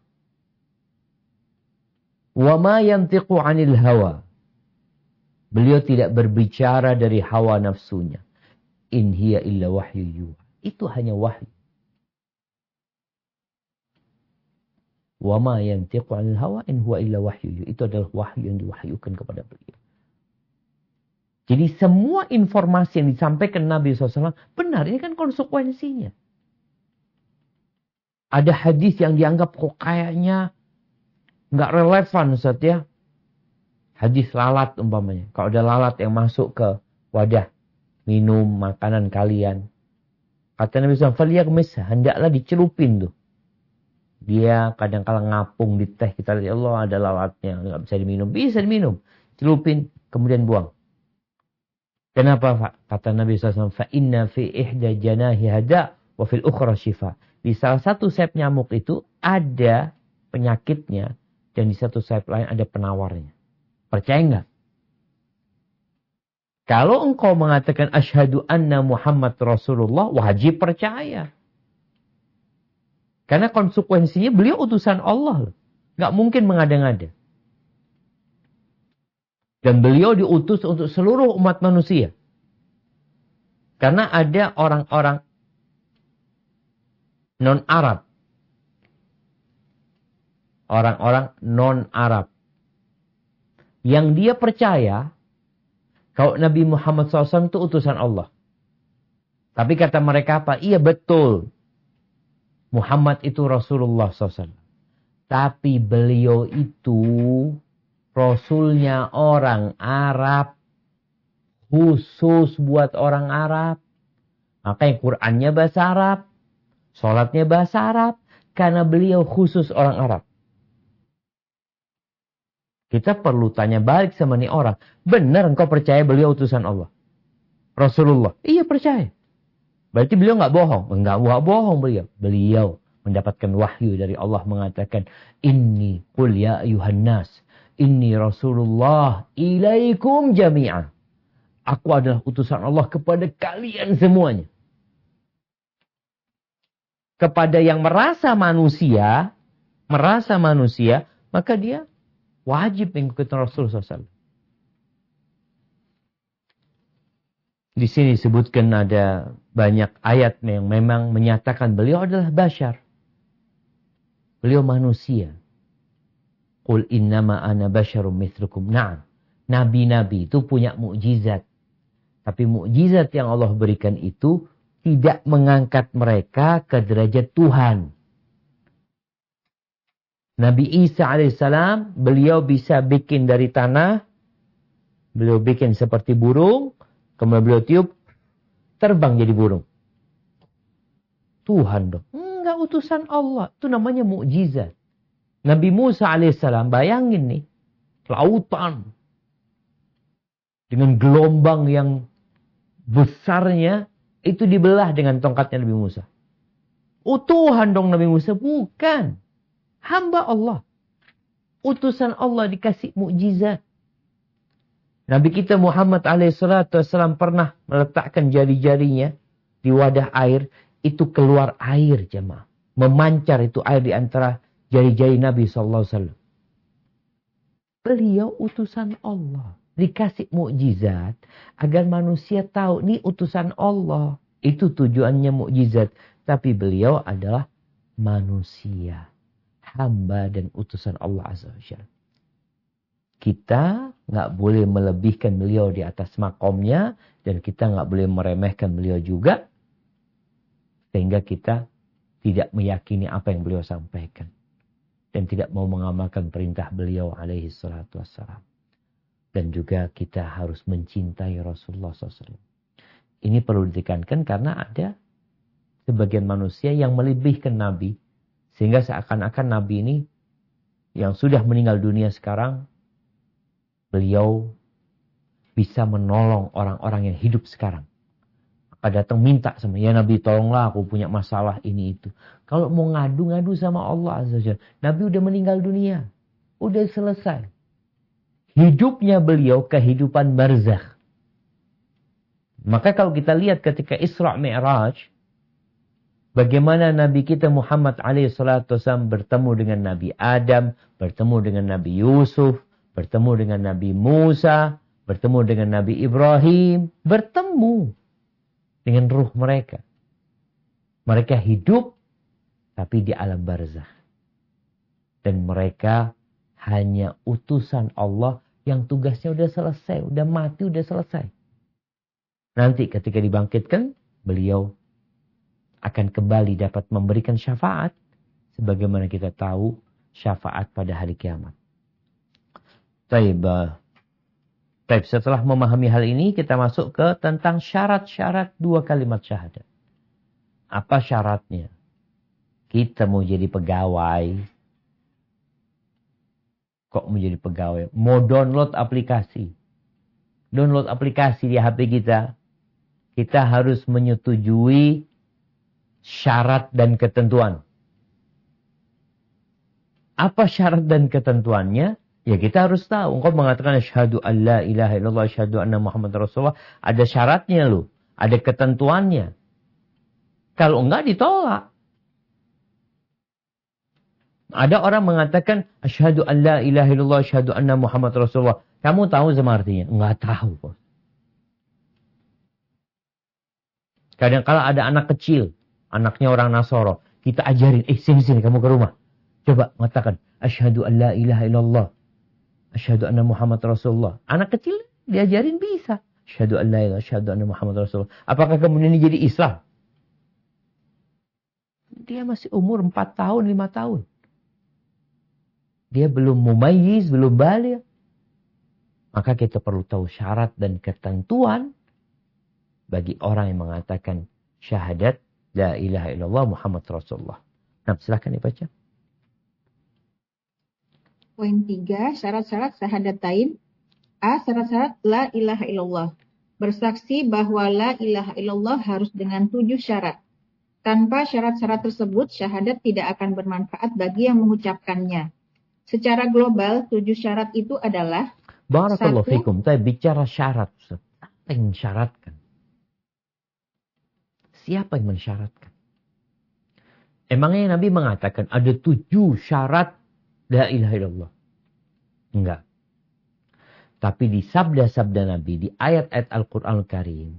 Wa ma yantiqu 'anil hawa. Beliau tidak berbicara dari hawa nafsunya. In hiya illa wahyu yuha. Itu hanya wahyu. Wa ma yantiqu 'anil hawa in huwa illa wahyu yuha. Itu adalah wahyu yang diwahyukan kepada beliau. Jadi semua informasi yang disampaikan Nabi shallallahu alaihi wasallam benar. Ini kan konsekuensinya. Ada hadis yang dianggap kok kayaknya nggak relevan, Ustaz ya. Hadis lalat umpamanya. Kalau ada lalat yang masuk ke wadah minum makanan kalian. Kata Nabi shallallahu alaihi wasallam, hendaklah dicelupin tuh. Dia kadang-kala ngapung di teh. Kita lihat, Allah ada lalatnya. Nggak bisa diminum. Bisa diminum. Celupin, kemudian buang. Kenapa, Pak? Kata Nabi shallallahu alaihi wasallam, فَإِنَّ فِي إِحْدَى جَنَاهِ هَدَى وَفِي الْأُخْرَى شِفَى. Di salah satu sayap nyamuk itu ada penyakitnya. Dan di satu sayap lain ada penawarnya. Percaya nggak? Kalau engkau mengatakan asyhadu anna Muhammad Rasulullah, wajib percaya. Karena konsekuensinya beliau utusan Allah. Nggak mungkin mengada-ngada. Dan beliau diutus untuk seluruh umat manusia. Karena ada orang-orang non-Arab. Orang-orang non-Arab. Yang dia percaya kalau Nabi Muhammad shallallahu alaihi wasallam itu utusan Allah. Tapi kata mereka apa? Iya betul. Muhammad itu Rasulullah shallallahu alaihi wasallam. Tapi beliau itu Rasulnya orang Arab. Khusus buat orang Arab. Makanya Qur'annya bahasa Arab. Sholatnya bahasa Arab. Karena beliau khusus orang Arab. Kita perlu tanya balik sama nih orang. Benar engkau percaya beliau utusan Allah? Rasulullah? Iya percaya. Berarti beliau nggak bohong? Enggak bohong beliau. Beliau mendapatkan wahyu dari Allah mengatakan, Inni qul ya ayuhan nas, inni Rasulullah ilaikum jami'ah. Aku adalah utusan Allah kepada kalian semuanya. Kepada yang merasa manusia, merasa manusia, maka dia wajib mengikuti Rasul shallallahu alaihi wasallam. Di sini disebutkan ada banyak ayat yang memang menyatakan beliau adalah bashar. Beliau manusia. Qul innama ana basyarum mithlukum. Na'am. Nabi-nabi itu punya mukjizat. Tapi mukjizat yang Allah berikan itu tidak mengangkat mereka ke derajat Tuhan. Nabi Isa alaihissalam, beliau bisa bikin dari tanah. Beliau bikin seperti burung. Kemudian beliau tiup, terbang jadi burung. Tuhan dong. Enggak utusan Allah. Itu namanya mukjizat. Nabi Musa alaihissalam, bayangin nih. Lautan. Dengan gelombang yang besarnya. Itu dibelah dengan tongkatnya Nabi Musa. Oh Tuhan dong Nabi Musa. Bukan. Hamba Allah. Utusan Allah dikasih mukjizat. Nabi kita Muhammad alaihissalatu wassalam pernah meletakkan jari-jarinya di wadah air. Itu keluar air jemaah. Memancar itu air di antara jari-jari Nabi shallallahu alaihi wasallam. Beliau utusan Allah. Dikasih mukjizat. Agar manusia tahu ini utusan Allah. Itu tujuannya mukjizat. Tapi beliau adalah manusia. Hamba dan utusan Allah Azza wa Jalla. Kita nggak boleh melebihkan beliau di atas makomnya. Dan kita nggak boleh meremehkan beliau juga. Sehingga kita tidak meyakini apa yang beliau sampaikan. Dan tidak mau mengamalkan perintah beliau alaihi salatu wassalam. Dan juga kita harus mencintai Rasulullah shallallahu alaihi wasallam. Ini perlu ditekankan karena ada sebagian manusia yang melebihkan Nabi. Sehingga seakan-akan Nabi ini yang sudah meninggal dunia sekarang, beliau bisa menolong orang-orang yang hidup sekarang. Maka datang minta sama, ya Nabi tolonglah aku punya masalah ini itu. Kalau mau ngadu-ngadu sama Allah Azza wa Jalla, Nabi udah meninggal dunia. Udah selesai. Hidupnya beliau kehidupan barzakh. Maka kalau kita lihat ketika Isra Mi'raj, bagaimana Nabi kita Muhammad alaihi salatu wasallam bertemu dengan Nabi Adam, bertemu dengan Nabi Yusuf, bertemu dengan Nabi Musa, bertemu dengan Nabi Ibrahim, bertemu dengan ruh mereka. Mereka hidup tapi di alam barzakh. Dan mereka hanya utusan Allah yang tugasnya udah selesai, udah mati, udah selesai. Nanti ketika dibangkitkan, beliau akan kembali dapat memberikan syafaat. Sebagaimana kita tahu, syafaat pada hari kiamat. Taib, Taib, setelah memahami hal ini, kita masuk ke tentang syarat-syarat dua kalimat syahadat. Apa syaratnya? Kita mau jadi pegawai. Kok mau jadi pegawai? Mau download aplikasi. Download aplikasi di H P kita. Kita harus menyetujui syarat dan ketentuan. Apa syarat dan ketentuannya? Ya kita harus tahu. Engkau mengatakan asyhadu an la ilaha illallah asyhadu anna Muhammad Rasulullah. Ada syaratnya loh. Ada ketentuannya. Kalau enggak ditolak. Ada orang mengatakan asyhadu an la ilaha illallah asyhadu anna Muhammad Rasulullah. Kamu tahu sama artinya? Enggak tahu, Bos. Kadang-kala ada anak kecil, anaknya orang Nasoro, kita ajarin, eh sini sini kamu ke rumah. Coba mengatakan asyhadu an la ilaha illallah asyhadu anna Muhammad Rasulullah. Anak kecil diajarin bisa. Asyhadu an la ilaha asyhadu anna Muhammad Rasulullah. Apakah kemudian ini jadi Islam? Dia masih umur empat tahun, lima tahun. Dia belum mumayyiz, belum baligh. Maka kita perlu tahu syarat dan ketentuan bagi orang yang mengatakan syahadat la ilaha illallah Muhammad Rasulullah. Nah, silakan dibaca. Poin tiga, syarat-syarat syahadatain. A. Syarat-syarat la ilaha illallah. Bersaksi bahwa la ilaha illallah harus dengan tujuh syarat. Tanpa syarat-syarat tersebut, syahadat tidak akan bermanfaat bagi yang mengucapkannya. Secara global, tujuh syarat itu adalah Barakallahu satu, fikum. Saya bicara syarat. Apa yang mensyaratkan? Siapa yang mensyaratkan? Emangnya Nabi mengatakan ada tujuh syarat la ilaha illallah? Enggak. Tapi di sabda-sabda Nabi, di ayat-ayat Al-Quran Al-Karim,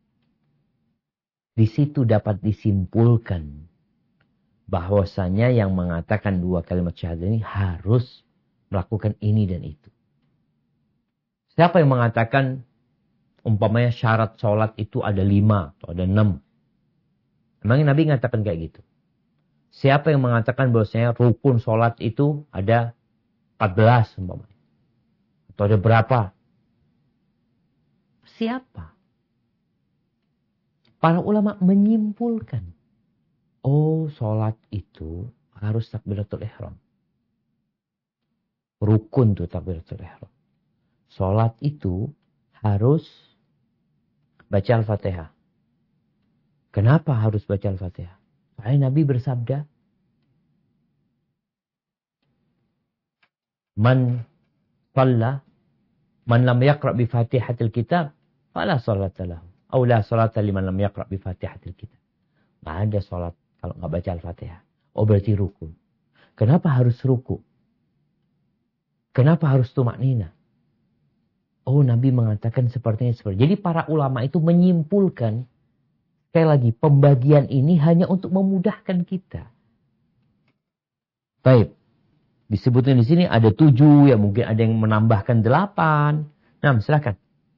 di situ dapat disimpulkan bahwasanya yang mengatakan dua kalimat syahadat ini harus melakukan ini dan itu. Siapa yang mengatakan umpamanya syarat sholat itu ada lima atau ada enam? Emangnya Nabi mengatakan kayak gitu? Siapa yang mengatakan bahwasanya rukun sholat itu ada empat belas umpamanya? Atau ada berapa? Siapa? Para ulama menyimpulkan. Oh, sholat itu harus takbiratul ihram. Rukun tuh takbiratul ihram. Sholat itu harus baca Al-Fatihah. Kenapa harus baca Al-Fatihah? Soalnya Nabi bersabda, Man shalla, man lam yaqra' bi Fatihatil Kitab, fala sholata lahu. Aw la sholata liman lam yaqra' bi Fatihatil Kitab. Nggak ada sholat kalau nggak baca Al-Fatihah. Oh berarti ruku. Kenapa harus ruku? Kenapa harus tumaknina? Oh Nabi mengatakan sepertinya seperti. Jadi para ulama itu menyimpulkan, sekali lagi pembagian ini hanya untuk memudahkan kita. Baik. Disebutkan di sini ada tujuh, ya mungkin ada yang menambahkan delapan. Nah, silakan.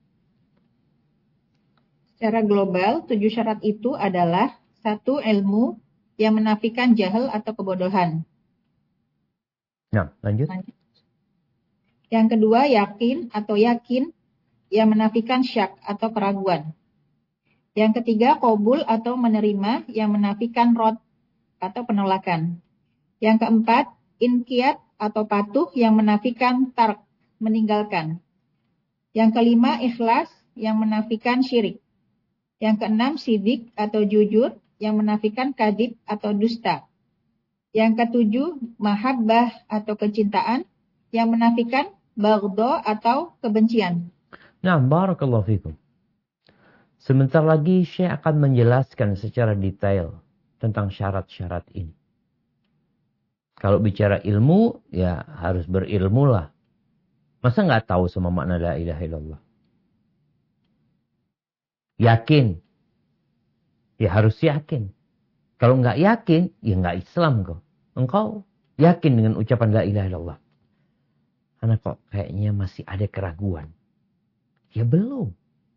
Secara global, tujuh syarat itu adalah satu, ilmu yang menafikan jahil atau kebodohan. Nah, lanjut. lanjut. Yang kedua, yakin atau yakin yang menafikan syak atau keraguan. Yang ketiga, qabul atau menerima yang menafikan rad atau penolakan. Yang keempat, inqiyad atau patuh yang menafikan tark, meninggalkan. Yang kelima, ikhlas yang menafikan syirik. Yang keenam, sidik atau jujur, yang menafikan kadhib atau dusta. Yang ketujuh, mahabbah atau kecintaan, yang menafikan baghdha atau kebencian. Nah, barakallahu fikum. Sebentar lagi Syekh akan menjelaskan secara detail tentang syarat-syarat ini. Kalau bicara ilmu, ya harus berilmulah. Masa nggak tahu sama makna la ilaha illallah? Yakin. Ya harus yakin. Kalau nggak yakin, ya nggak Islam kok. Engkau yakin dengan ucapan la ilaha illallah. Karena kok kayaknya masih ada keraguan. Ya belum.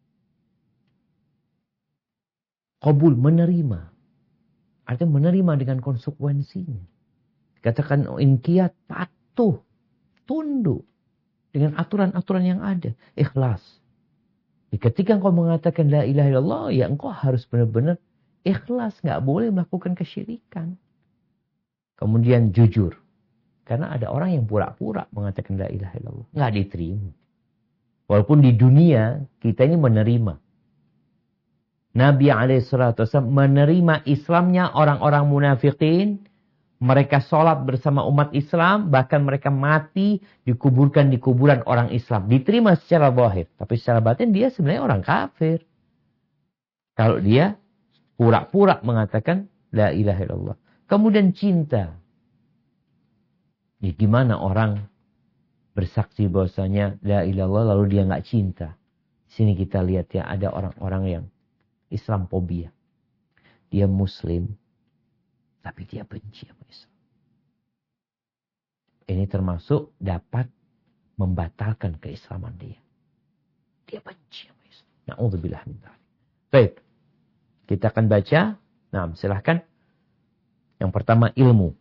Qabul, menerima. Artinya menerima dengan konsekuensinya. Katakan inqiyad, patuh, tunduk dengan aturan-aturan yang ada, ikhlas. Ya, ketika engkau mengatakan la ilaha illallah, ya engkau harus benar-benar ikhlas, nggak boleh melakukan kesyirikan. Kemudian jujur, karena ada orang yang pura-pura mengatakan la ilaha illallah, nggak diterima. Walaupun di dunia kita ini menerima. Nabi alaihi salatu wasallam menerima Islamnya orang-orang munafikin. Mereka sholat bersama umat Islam. Bahkan mereka mati dikuburkan di kuburan orang Islam. Diterima secara zahir. Tapi secara batin dia sebenarnya orang kafir. Kalau dia pura-pura mengatakan la ilaha illallah. Kemudian cinta. Ya, gimana orang bersaksi bahwasanya la ilaha illallah lalu dia nggak cinta. Di sini kita lihat ya ada orang-orang yang Islamfobia. Dia Muslim. Tapi dia benci sama Islam. Ini termasuk dapat membatalkan keislaman dia. Dia benci sama Islam. Na'udzubillah min dzalik. Baik. Kita akan baca. Nah, silahkan. Yang pertama ilmu.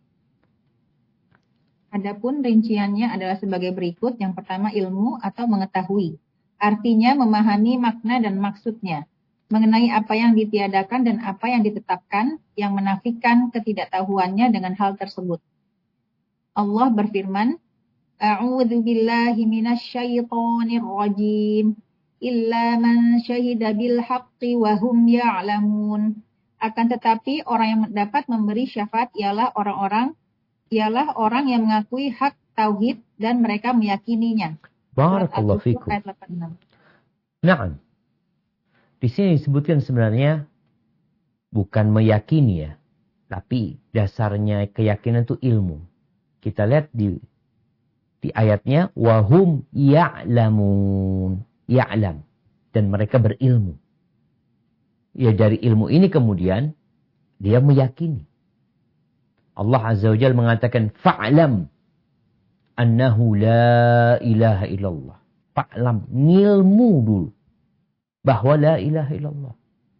Adapun rinciannya adalah sebagai berikut. Yang pertama ilmu atau mengetahui. Artinya memahami makna dan maksudnya. Mengenai apa yang ditiadakan dan apa yang ditetapkan, yang menafikan ketidaktahuannya dengan hal tersebut. Allah berfirman, A'udzu billahi minasyaitonir rajim, illa man syahida bil haqqi wa hum ya'lamun. Akan tetapi orang yang dapat memberi syafaat ialah orang-orang ialah orang yang mengakui hak tauhid dan mereka meyakininya. Barakallahu fikum. Na'am. Di sini disebutkan sebenarnya bukan meyakini ya. Tapi dasarnya keyakinan itu ilmu. Kita lihat di di ayatnya. Wahum ya'lamun. Ya'lam. Dan mereka berilmu. Ya dari ilmu ini kemudian dia meyakini. Allah Azza wa Jalla mengatakan. Fa'lam. Annahu la ilaha illallah. Fa'lam. Ngilmu dulu. Bahwa la ilaha illallah.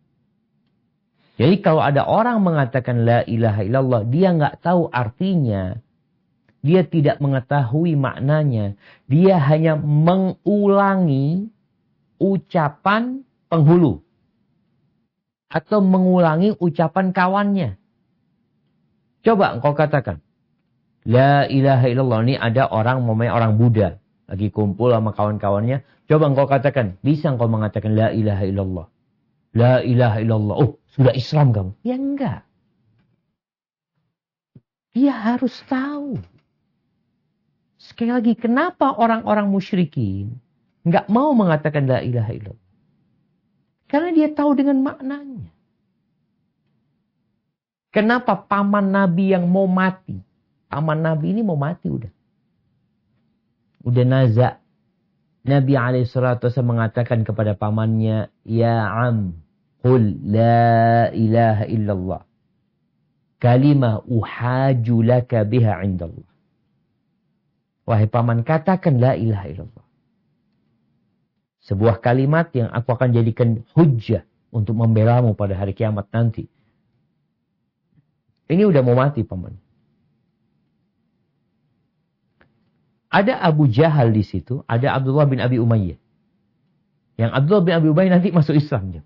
Jadi kalau ada orang mengatakan la ilaha illallah, dia nggak tahu artinya, dia tidak mengetahui maknanya, dia hanya mengulangi ucapan penghulu atau mengulangi ucapan kawannya. Coba engkau katakan la ilaha illallah, ini ada orang namanya orang Buddha lagi kumpul sama kawan-kawannya. Coba engkau katakan, bisa engkau mengatakan la ilaha illallah. La ilaha illallah. Oh, sudah Islam kamu. Ya enggak. Dia harus tahu. Sekali lagi, kenapa orang-orang musyrikin enggak mau mengatakan la ilaha illallah? Karena dia tahu dengan maknanya. Kenapa paman Nabi yang mau mati? Paman Nabi ini mau mati udah. Udah nazak. Nabi alaihi salatu wasallam mengatakan kepada pamannya, Ya am, qul la ilaha illallah. Kalimah uhaju laka biha indallah. Wahai paman, katakan la ilaha illallah. Sebuah kalimat yang aku akan jadikan hujjah untuk membelamu pada hari kiamat nanti. Ini udah mau mati paman. Ada Abu Jahal di situ, ada Abdullah bin Abi Umayyah. Yang Abdullah bin Abi Umayyah nanti masuk Islam.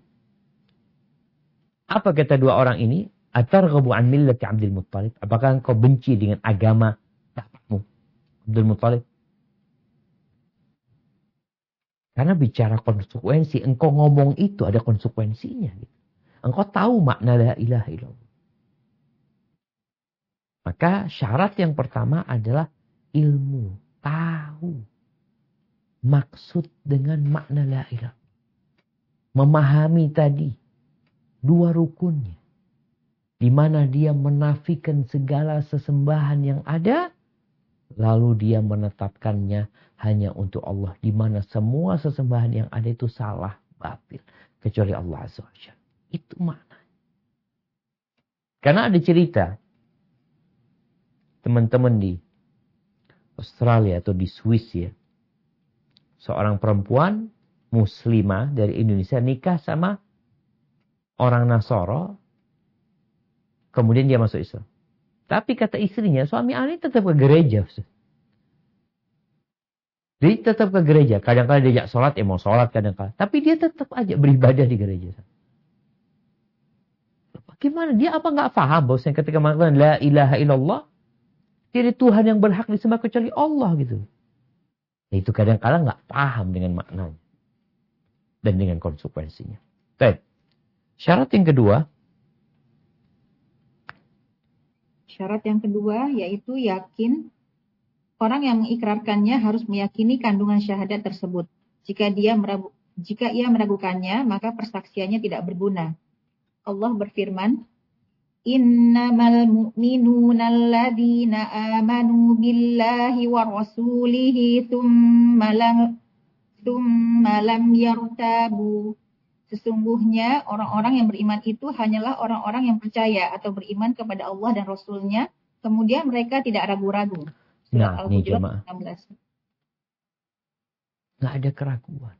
Apa kata dua orang ini? Atarghabu an millati Abdul Muttalib? Apakah engkau benci dengan agama bapakmu, Abdul Muttalib? Karena bicara konsekuensi, engkau ngomong itu ada konsekuensinya. Gitu. Engkau tahu makna la ilaha illallah. Maka syarat yang pertama adalah ilmu. Tahu maksud dengan makna la ilaha. Memahami tadi dua rukunnya. Di mana dia menafikan segala sesembahan yang ada. Lalu dia menetapkannya hanya untuk Allah. Di mana semua sesembahan yang ada itu salah, batil. Kecuali Allah Azza wa Jalla. Itu makna. Karena ada cerita. Teman-teman di Australia atau di Swiss ya. Seorang perempuan muslimah dari Indonesia nikah sama orang Nasoro. Kemudian dia masuk Islam. Tapi kata istrinya, suami ani tetap ke gereja. Dia tetap ke gereja. Kadang-kadang diajak sholat, ya mau sholat kadang-kadang. Tapi dia tetap aja beribadah di gereja. Bagaimana? Dia apa nggak paham bahwasanya ketika mengatakan la ilaha illallah, tiada Tuhan yang berhak disembah kecuali Allah gitu. Nah, itu kadang-kadang nggak paham dengan maknanya dan dengan konsekuensinya. Baik. Syarat yang kedua. Syarat yang kedua yaitu yakin. Orang yang mengikrarkannya harus meyakini kandungan syahadat tersebut. Jika dia meragu, jika ia meragukannya, maka persaksiannya tidak berguna. Allah berfirman, Innamal mu'minuna alladzina amanu billahi wa rasulihi thumma lam, thumma lam yartabu. Sesungguhnya orang-orang yang beriman itu hanyalah orang-orang yang percaya atau beriman kepada Allah dan Rasulnya. Kemudian mereka tidak ragu-ragu. Nah, ini jemaah. Nggak ada keraguan.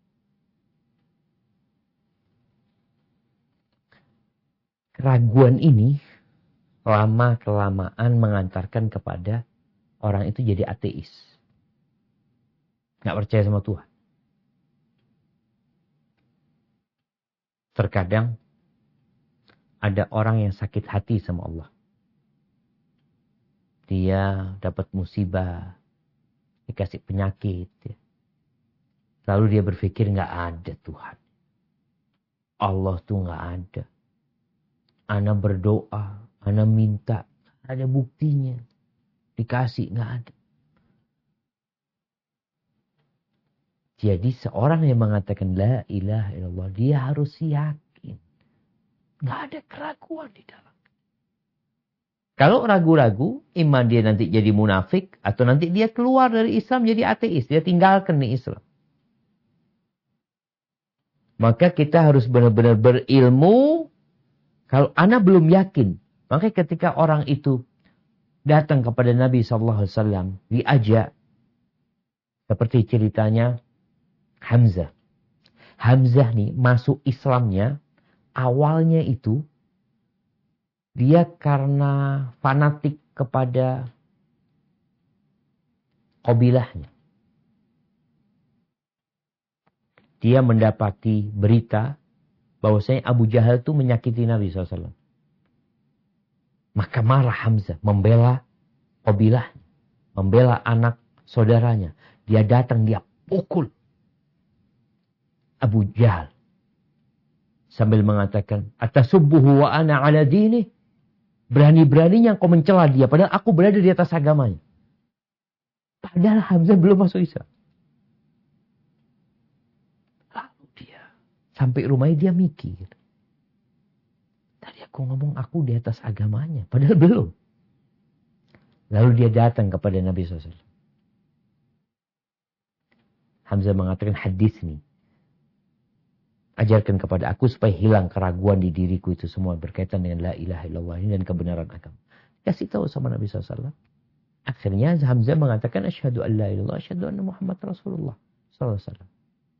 Keraguan ini lama-kelamaan mengantarkan kepada orang itu jadi ateis. Nggak percaya sama Tuhan. Terkadang ada orang yang sakit hati sama Allah. Dia dapat musibah, dikasih penyakit. Ya. Lalu dia berpikir nggak ada Tuhan. Allah tuh nggak ada. Ana berdoa, ana minta, ada buktinya. Dikasih nggak ada. Jadi seorang yang mengatakan la ilaha illallah, dia harus yakin. Nggak ada keraguan di dalam. Kalau ragu-ragu, iman dia nanti jadi munafik, atau nanti dia keluar dari Islam jadi ateis. Dia tinggalkan nih Islam. Maka kita harus benar-benar berilmu. Kalau anak belum yakin, maka ketika orang itu datang kepada Nabi shallallahu alaihi wasallam, diajak. Seperti ceritanya Hamzah. Hamzah nih masuk Islamnya, awalnya itu dia karena fanatik kepada kabilahnya. Dia mendapati berita bahwasanya Abu Jahal itu menyakiti Nabi shallallahu alaihi wasallam. Maka marah Hamzah, membela kabilahnya, membela anak saudaranya. Dia datang, dia pukul Abu Jahal. Sambil mengatakan, atasubbuhu wa ana ala dini. Berani-beraninya kau mencela dia. Padahal aku berada di atas agamanya. Padahal Hamzah belum masuk Islam. Lalu dia, sampai rumahnya dia mikir. Tadi aku ngomong aku di atas agamanya. Padahal belum. Lalu dia datang kepada Nabi shallallahu alaihi wasallam. Hamzah mengatakan hadis ini. Ajarkan kepada aku supaya hilang keraguan di diriku itu semua berkaitan dengan la ilaha illallah ini dan kebenaran agama. Kasih tahu sama Nabi shallallahu alaihi wasallam. Akhirnya Hamzah mengatakan asyhadu an la ilaha illallah, asyhadu anna Muhammad Rasulullah sallallahu alaihi wasallam.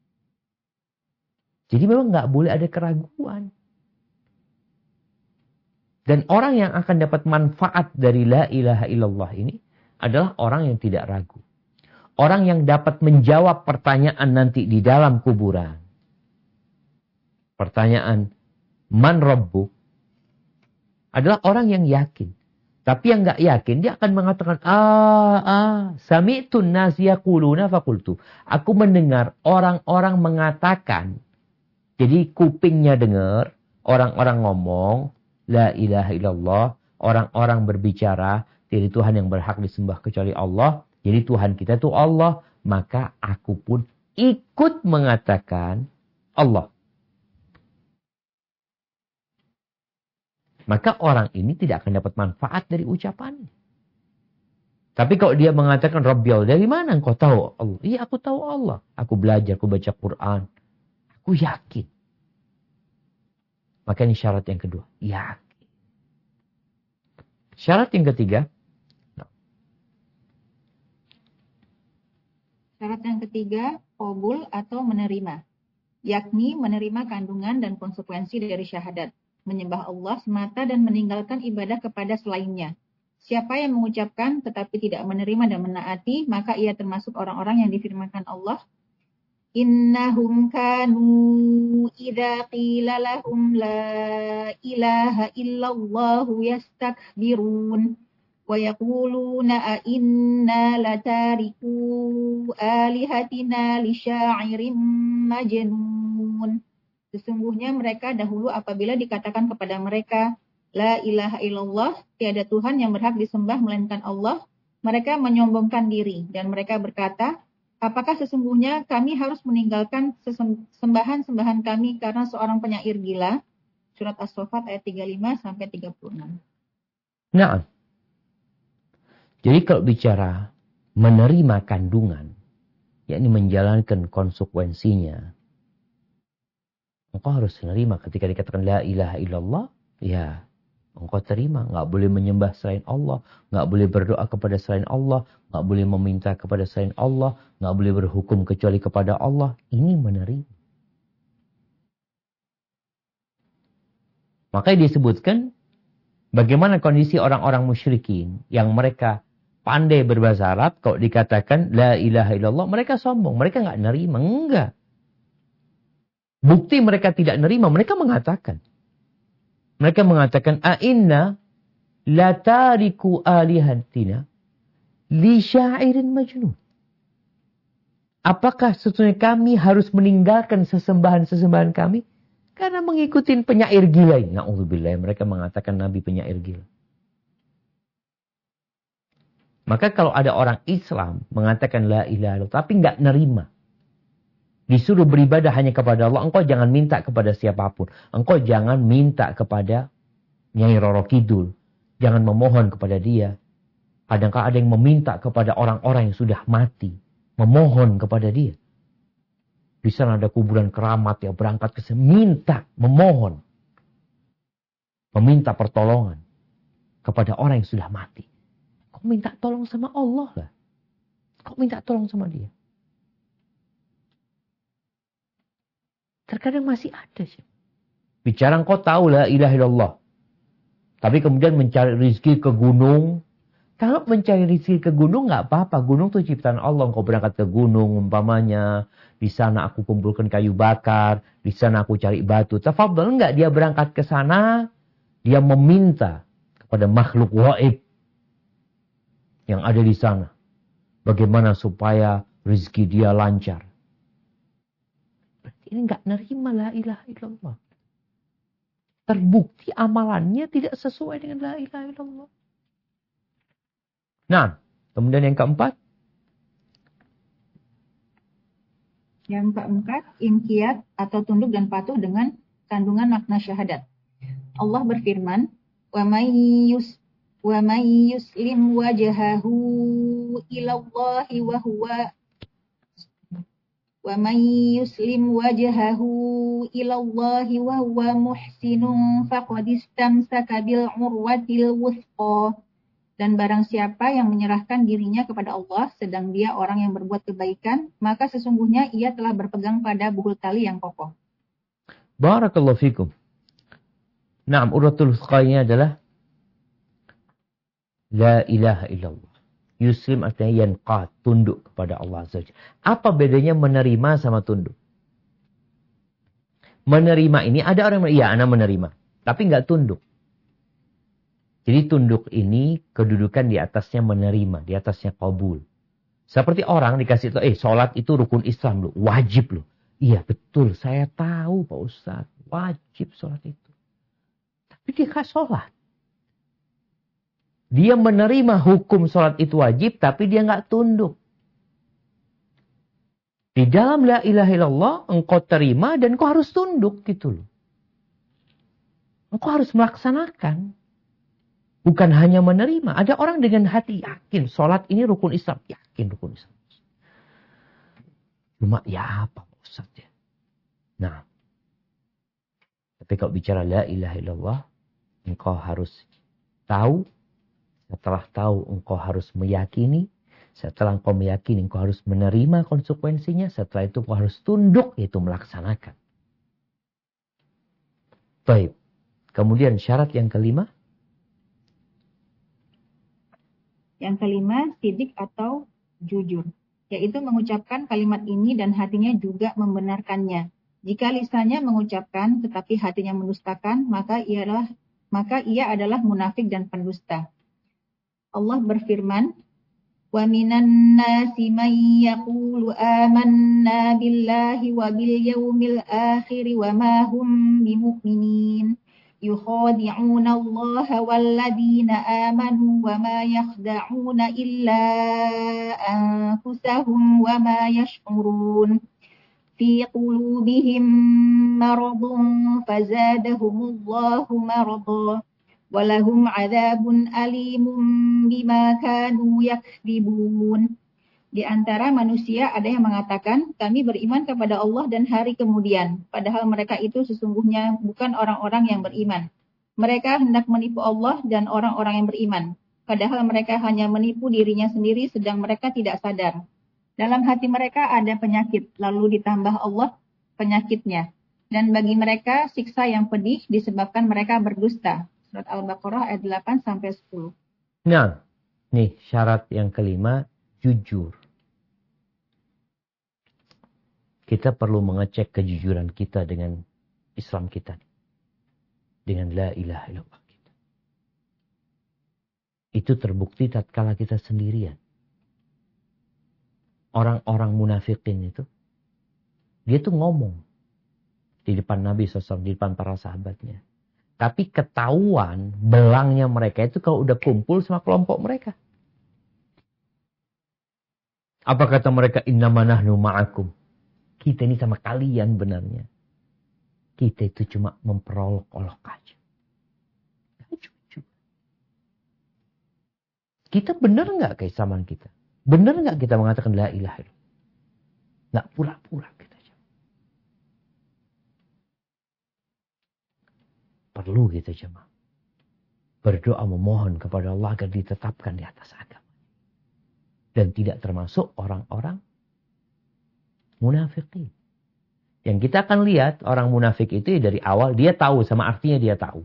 Jadi memang nggak boleh ada keraguan. Dan orang yang akan dapat manfaat dari la ilaha illallah ini adalah orang yang tidak ragu. Orang yang dapat menjawab pertanyaan nanti di dalam kuburan. Pertanyaan, man rabbuk? Adalah orang yang yakin Tapi yang nggak yakin, dia akan mengatakan, ah, ah, sami'tun nas yaquluna faqultu. Aku mendengar orang-orang mengatakan. Jadi kupingnya dengar, orang-orang ngomong, la ilaha illallah, orang-orang berbicara, tidak Tuhan yang berhak disembah kecuali Allah. Jadi Tuhan kita itu Allah. Maka aku pun ikut mengatakan Allah. Maka orang ini tidak akan dapat manfaat dari ucapannya. Tapi kalau dia mengatakan Rabbi Allah, dari mana engkau tahu Allah? Iya, aku tahu Allah. Aku belajar, aku baca Quran. Aku yakin. Maka ini syarat yang kedua. Yakin. Syarat yang ketiga. Syarat yang ketiga, qabul atau menerima. Yakni menerima kandungan dan konsekuensi dari syahadat. Menyembah Allah semata dan meninggalkan ibadah kepada selainnya. Siapa yang mengucapkan tetapi tidak menerima dan menaati, maka ia termasuk orang-orang yang difirmankan Allah. Innahum kanu idza qila lahum la ilaha illallahu yastakbirun wa yaquluna a inna latariku alihatina li sya'irin majnun. Sesungguhnya mereka dahulu apabila dikatakan kepada mereka, la ilaha illallah, tiada Tuhan yang berhak disembah melainkan Allah, mereka menyombongkan diri dan mereka berkata, apakah sesungguhnya kami harus meninggalkan sembahan-sembahan kami karena seorang penyair gila? Surat As-Saffat ayat tiga puluh lima sampai tiga puluh enam. Nah, jadi kalau bicara menerima kandungan, yakni menjalankan konsekuensinya, engkau harus menerima ketika dikatakan la ilaha illallah, ya engkau terima. Nggak boleh menyembah selain Allah, nggak boleh berdoa kepada selain Allah, nggak boleh meminta kepada selain Allah, nggak boleh berhukum kecuali kepada Allah. Ini menerima. Makanya disebutkan bagaimana kondisi orang-orang musyrikin yang mereka pandai berbahasa Arab, kalau dikatakan la ilaha illallah, mereka sombong, mereka nggak nerima, enggak. Bukti mereka tidak nerima, mereka mengatakan. Mereka mengatakan, A'inna la tariku alihatina li syairin majnun. Apakah sesungguhnya kami harus meninggalkan sesembahan-sesembahan kami karena mengikuti penyair gila ini? Na'udzubillah, mereka mengatakan Nabi penyair gila. Maka kalau ada orang Islam mengatakan la ilaha illallah tapi nggak nerima, disuruh beribadah hanya kepada Allah, engkau jangan minta kepada siapapun. Engkau jangan minta kepada Nyai Roro Kidul. Jangan memohon kepada dia. Kadang-kadang ada yang meminta kepada orang-orang yang sudah mati. Memohon kepada dia. Di sana ada kuburan keramat yang berangkat ke sana. Minta, memohon. Meminta pertolongan kepada orang yang sudah mati. Kau minta tolong sama Allah lah. Kau minta tolong sama dia. Terkadang masih ada sih. Bicara engkau tahu la ilaha illallah. Tapi kemudian mencari rezeki ke gunung. Kalau mencari rezeki ke gunung nggak apa-apa. Gunung itu ciptaan Allah. Engkau berangkat ke gunung umpamanya. Di sana aku kumpulkan kayu bakar. Di sana aku cari batu. Tafadhal enggak, dia berangkat ke sana. Dia meminta kepada makhluk gaib yang ada di sana. Bagaimana supaya rezeki dia lancar. Ini enggak nerima la ilaha illallah. Terbukti amalannya tidak sesuai dengan la ilaha illallah. Nah, kemudian yang keempat. Yang keempat, inqiyad atau tunduk dan patuh dengan kandungan makna syahadat. Allah berfirman, "Wa may yus wa may yuslim wajhahu ila Allahi wa huwa wa may yuslim wajhahu ila Allahi wa huwa muhsinun faqad istamsaka bil urwatil wuthqa." Dan barang siapa yang menyerahkan dirinya kepada Allah sedang dia orang yang berbuat kebaikan, maka sesungguhnya ia telah berpegang pada buhul tali yang kokoh. Barakallahu fikum. Naam, urwatul wuthqa ini adalah la ilaha illallah. Yuslim artinya yanqad, tunduk kepada Allah Azza wa Jalla. Apa bedanya menerima sama tunduk? Menerima ini ada orang yang, iya, ana menerima, tapi enggak tunduk. Jadi tunduk ini kedudukan di atasnya menerima, di atasnya qabul. Seperti orang dikasih tahu, eh sholat itu rukun Islam loh, wajib loh. Iya betul, saya tahu Pak Ustadz, wajib sholat itu. Tapi dia gak sholat. Dia menerima hukum sholat itu wajib, tapi dia gak tunduk. Di dalam la ilaha illallah, engkau terima dan engkau harus tunduk gitu loh. Engkau harus melaksanakan. Bukan hanya menerima. Ada orang dengan hati yakin, sholat ini rukun Islam. Yakin rukun Islam. Cuma ya apa Ustaz ya. Nah. Tapi kalau bicara la ilaha illallah, engkau harus tahu. Setelah tahu, engkau harus meyakini. Setelah engkau meyakini, engkau harus menerima konsekuensinya. Setelah itu engkau harus tunduk, yaitu melaksanakan. Baik. Kemudian syarat yang kelima. Yang kelima, sidik atau jujur. Yaitu mengucapkan kalimat ini dan hatinya juga membenarkannya. Jika lisannya mengucapkan tetapi hatinya mendustakan, maka ialah maka ia adalah munafik dan pendusta. Allah berfirman, "Wa minan nasi may yaqulu amanna billahi wa bil yaumil akhir wa ma hum bimu'minin. Yukhadi'una Allah walladzina amanu wa ma yakhda'una illa anfusahum wa ma yash'urun. Fi qulubihim maradun fazadahumullahu marada. Walahum adzabun alimun bima kanu yakdzibun." Di antara manusia ada yang mengatakan, kami beriman kepada Allah dan hari kemudian. Padahal mereka itu sesungguhnya bukan orang-orang yang beriman. Mereka hendak menipu Allah dan orang-orang yang beriman. Padahal mereka hanya menipu dirinya sendiri sedang mereka tidak sadar. Dalam hati mereka ada penyakit, lalu ditambah Allah penyakitnya. Dan bagi mereka siksa yang pedih disebabkan mereka berdusta. Surat Al-Baqarah ayat delapan sampai sepuluh. Nah, nih syarat yang kelima, jujur. Kita perlu mengecek kejujuran kita dengan Islam kita. Dengan la ilaha illallah kita. Itu terbukti tatkala kita sendirian. Orang-orang munafikin itu, dia tuh ngomong di depan Nabi shallallahu alaihi wasallam, di depan para sahabatnya. Tapi ketahuan belangnya mereka itu kalau udah kumpul sama kelompok mereka. Apa kata mereka? Innama nahnu ma'akum. Kita ini sama kalian benarnya. Kita itu cuma memperolok-olok aja. Kita benar nggak keislaman kita? Benar nggak kita mengatakan la ilaha illallah? Nggak pura-pura kita. Perlu kita jemaah berdoa memohon kepada Allah agar ditetapkan di atas agama. Dan tidak termasuk orang-orang munafikin. Yang kita akan lihat orang munafik itu dari awal dia tahu sama artinya dia tahu.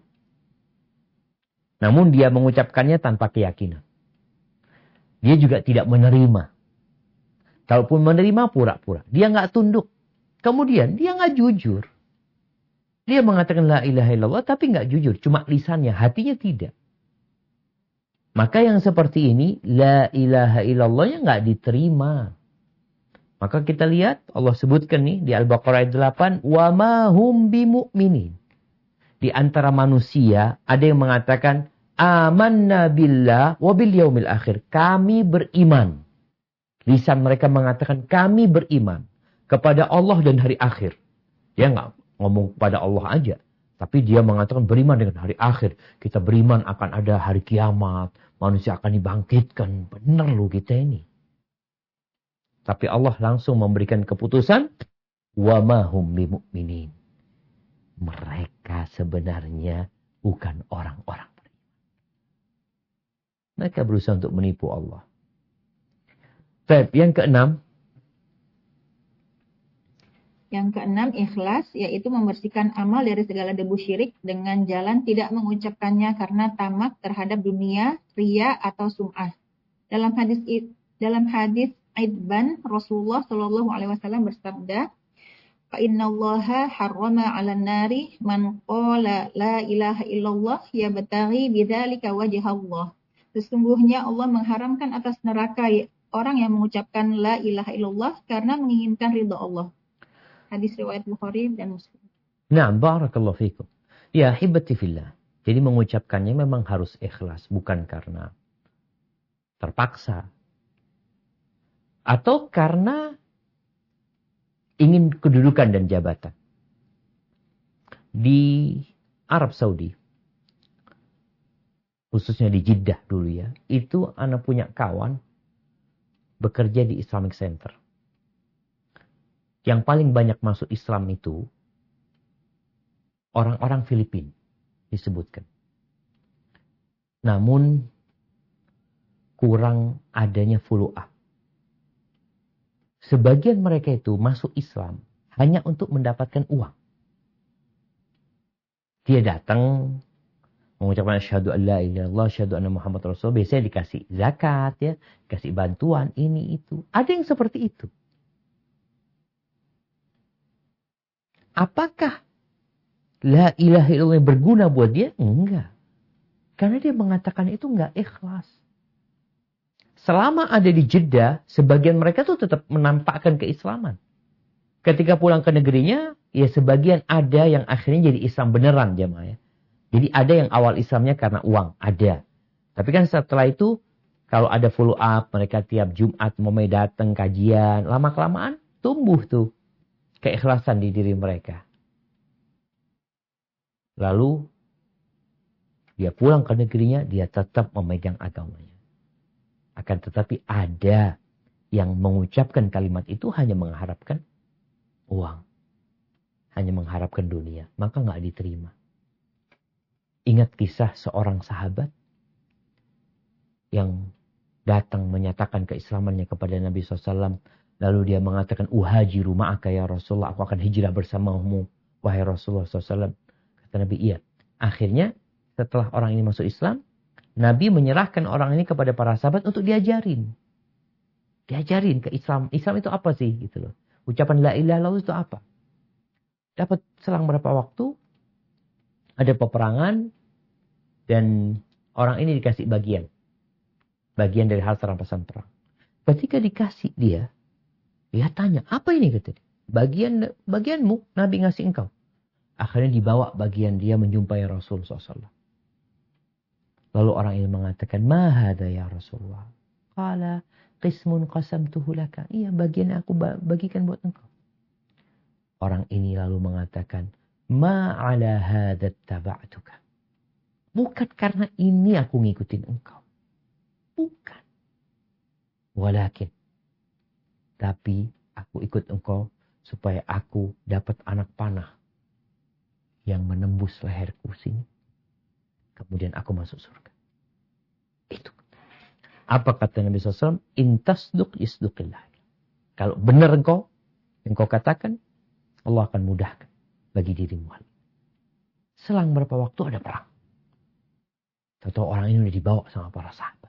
Namun dia mengucapkannya tanpa keyakinan. Dia juga tidak menerima. Kalaupun menerima pura-pura. Dia nggak tunduk. Kemudian dia nggak jujur. Dia mengatakan la ilaha illallah tapi nggak jujur. Cuma lisannya, hatinya tidak. Maka yang seperti ini, la ilaha illallahnya nggak diterima. Maka kita lihat Allah sebutkan nih di Al-Baqarah ayat delapan, wa ma hum bimu'minin. Di antara manusia ada yang mengatakan amanna billah wa bil yaumil akhir. Kami beriman. Lisan mereka mengatakan kami beriman kepada Allah dan hari akhir. Dia nggak ngomong kepada Allah aja, tapi dia mengatakan beriman dengan hari akhir. Kita beriman akan ada hari kiamat, manusia akan dibangkitkan. Benar loh kita ini. Tapi Allah langsung memberikan keputusan, wa ma hum bimu'minin. Mereka sebenarnya bukan orang-orang beriman. Mereka berusaha untuk menipu Allah. Baik, yang keenam. Yang keenam, ikhlas, yaitu membersihkan amal dari segala debu syirik dengan jalan tidak mengucapkannya karena tamak terhadap dunia, riya atau sum'ah. Dalam hadis dalam hadis Idban, Rasulullah Shallallahu Alaihi Wasallam bersabda, Fa innallaha harrama 'alan nari man qala la ilaha illallah yabtaghi bidzalika wajhallah. Sesungguhnya Allah mengharamkan atas neraka orang yang mengucapkan la ilaha illallah karena menginginkan ridha Allah. Hadis riwayat Bukhari dan Muslim. Nah, barakallahu fikum. Ya, hibati fillah. Jadi mengucapkannya memang harus ikhlas, bukan karena terpaksa. Atau karena ingin kedudukan dan jabatan. Di Arab Saudi, khususnya di Jeddah dulu ya, itu anak punya kawan bekerja di Islamic Center. Yang paling banyak masuk Islam itu orang-orang Filipina disebutkan. Namun kurang adanya follow-up. Sebagian mereka itu masuk Islam hanya untuk mendapatkan uang. Dia datang mengucapkan asyhadu an la ilaha illallah, asyhadu anna Muhammad Rasulullah. Biasanya dikasih zakat ya, dikasih bantuan ini itu. Ada yang seperti itu. Apakah la ilaha illallah berguna buat dia? Enggak. Karena dia mengatakan itu enggak ikhlas. Selama ada di Jeddah, sebagian mereka tuh tetap menampakkan keislaman. Ketika pulang ke negerinya, ya sebagian ada yang akhirnya jadi Islam beneran jemaah ya. Jadi ada yang awal Islamnya karena uang, ada. Tapi kan setelah itu, kalau ada follow up, mereka tiap Jumat mau datang kajian, lama-kelamaan tumbuh tuh keikhlasan di diri mereka. Lalu, dia pulang ke negerinya, dia tetap memegang agamanya. Akan tetapi ada yang mengucapkan kalimat itu hanya mengharapkan uang. Hanya mengharapkan dunia. Maka nggak diterima. Ingat kisah seorang sahabat yang datang menyatakan keislamannya kepada Nabi shallallahu alaihi wasallam. Lalu dia mengatakan, uhajiru ma'aka ya Rasulullah. Aku akan hijrah bersamamu, wahai Rasulullah shallallahu alaihi wasallam. Kata Nabi, iya. Akhirnya setelah orang ini masuk Islam, Nabi menyerahkan orang ini kepada para sahabat untuk diajarin. Diajarin ke Islam. Islam itu apa sih? Gitu loh. Ucapan la ilaha illallah itu apa? Dapat selang berapa waktu, ada peperangan, dan orang ini dikasih bagian. Bagian dari harta rampasan perang. Ketika dikasih dia, dia tanya, apa ini? Kata dia. Bagian, bagianmu, Nabi ngasih engkau. Akhirnya dibawa bagian dia menjumpai Rasul shallallahu alaihi wasallam. Lalu orang ini mengatakan, ma hadza ya Rasulullah? Qala qismun qasamtuhu laka. Iya, bagian aku bagikan buat engkau. Orang ini lalu mengatakan, ma ala hadza taba'tuka. Bukan karena ini aku ngikutin engkau. Bukan. Walakin. Tapi aku ikut engkau supaya aku dapat anak panah yang menembus leherku sini. Kemudian aku masuk surga. Itu. Apa kata Nabi shallallahu alaihi wasallam? Intasduq yasduqillah. Kalau benar engkau, engkau katakan, Allah akan mudahkan bagi dirimu. Selang berapa waktu ada perang. Tahu orang ini sudah dibawa sama para sahabat.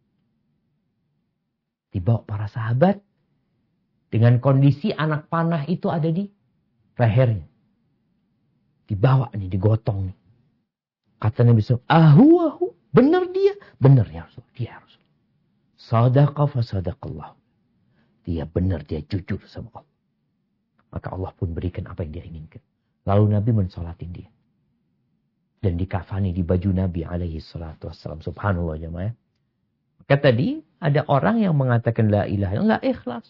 Dibawa para sahabat dengan kondisi anak panah itu ada di lehernya. Dibawa nih, digotong nih. Kata Nabi shallallahu alaihi wasallam, ahu, ahu, benar dia. Benar ya Rasul, dia Rasul. Sadaqa fa sadaqallah. Dia benar, dia jujur sama Allah. Maka Allah pun berikan apa yang dia inginkan. Lalu Nabi mensolatin dia. Dan dikafani di baju Nabi alaihi salatu wassalam. Subhanallah jemaah. Maka tadi ada orang yang mengatakan la ilaha illallah, enggak ikhlas.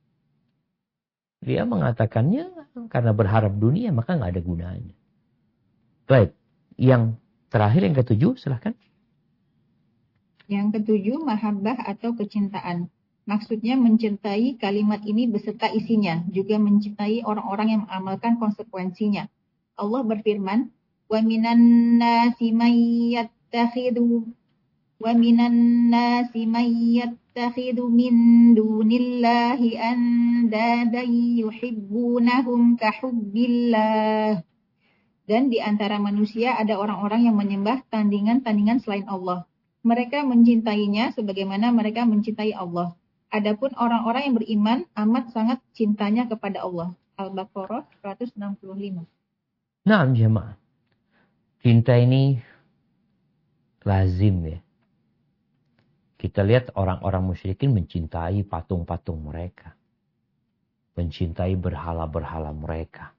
Dia mengatakannya karena berharap dunia, maka enggak ada gunanya. Baik, yang terakhir yang ketujuh, silahkan. Yang ketujuh, mahabbah atau kecintaan. Maksudnya mencintai kalimat ini beserta isinya, juga mencintai orang-orang yang mengamalkan konsekuensinya. Allah berfirman, wa minan nasi may yattakhidhu wa minan nasi may yattakhidhu min dunillahi andadan yuhibbunahum kahubbillah. Dan di antara manusia ada orang-orang yang menyembah tandingan-tandingan selain Allah. Mereka mencintainya sebagaimana mereka mencintai Allah. Adapun orang-orang yang beriman amat sangat cintanya kepada Allah. Al-Baqarah seratus enam puluh lima. Nah, jemaah. Cinta ini lazim ya. Kita lihat orang-orang musyrikin mencintai patung-patung mereka. Mencintai berhala-berhala mereka.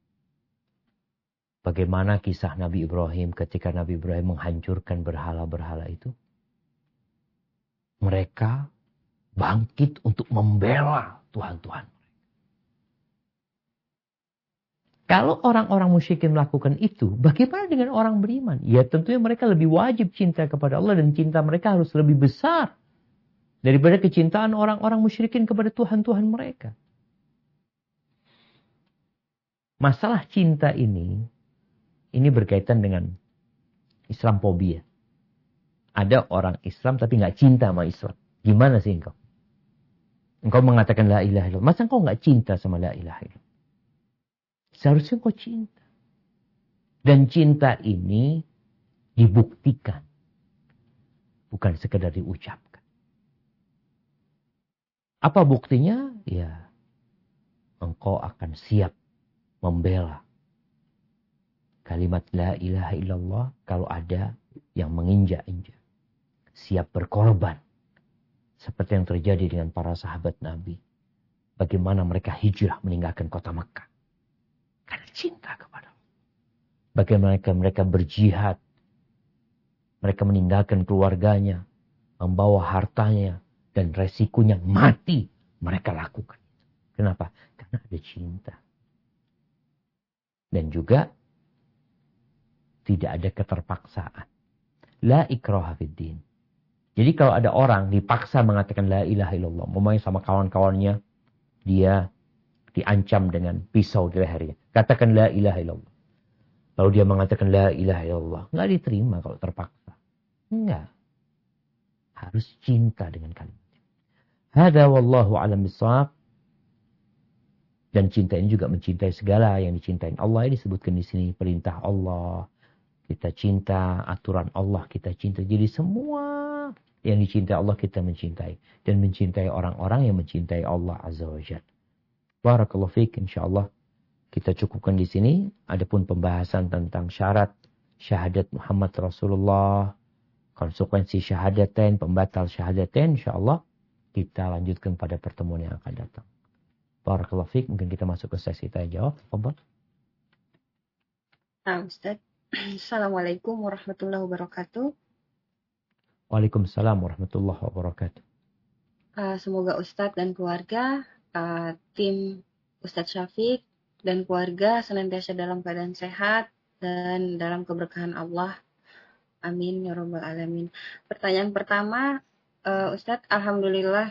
Bagaimana kisah Nabi Ibrahim ketika Nabi Ibrahim menghancurkan berhala-berhala itu? Mereka bangkit untuk membela Tuhan-Tuhan. Kalau orang-orang musyrikin melakukan itu, bagaimana dengan orang beriman? Ya tentunya mereka lebih wajib cinta kepada Allah dan cinta mereka harus lebih besar daripada kecintaan orang-orang musyrikin kepada Tuhan-Tuhan mereka. Masalah cinta ini, ini berkaitan dengan Islamfobia. Ada orang Islam tapi nggak cinta sama Islam. Gimana sih engkau? Engkau mengatakan la ilaha illallah. Masa engkau nggak cinta sama la ilaha illallah? Seharusnya engkau cinta. Dan cinta ini dibuktikan. Bukan sekedar diucapkan. Apa buktinya? Ya, engkau akan siap membela kalimat la ilaha illallah kalau ada yang menginjak-injak. Siap berkorban. Seperti yang terjadi dengan para sahabat Nabi. Bagaimana mereka hijrah meninggalkan kota Makkah. Karena cinta kepada Allah. Bagaimana mereka, mereka berjihad. Mereka meninggalkan keluarganya. Membawa hartanya. Dan resikonya mati. Mereka lakukan. Kenapa? Karena ada cinta. Dan juga tidak ada keterpaksaan. La ikraha fiddin. Jadi kalau ada orang dipaksa mengatakan la ilaha illallah. Memangnya sama kawan-kawannya. Dia diancam dengan pisau di lehernya. Katakan la ilaha illallah. Lalu dia mengatakan la ilaha illallah. Nggak diterima kalau terpaksa. Enggak. Harus cinta dengan kalimat. Hada wallahu alam bisawab. Dan cinta ini juga mencintai segala yang dicintai Allah. Ini disebutkan di sini perintah Allah. Kita cinta aturan Allah, kita cinta. Jadi semua yang dicintai Allah kita mencintai. Dan mencintai orang-orang yang mencintai Allah Azza wa Jalla. Barakallahu fiik, insyaallah kita cukupkan di sini. Adapun pembahasan tentang syarat syahadat Muhammad Rasulullah, konsekuensi syahadatain, pembatal syahadatain, insyaallah kita lanjutkan pada pertemuan yang akan datang. Barakallahu fiik, mungkin kita masuk ke sesi tanya jawab. Fadhal. Nah, Ustaz. Assalamualaikum warahmatullahi wabarakatuh. Waalaikumsalam warahmatullahi wabarakatuh. Uh, semoga Ustadz dan keluarga, uh, tim Ustadz Syafiq dan keluarga senantiasa dalam keadaan sehat dan dalam keberkahan Allah. Amin ya rabbal alamin. Pertanyaan pertama, uh, Ustadz, alhamdulillah.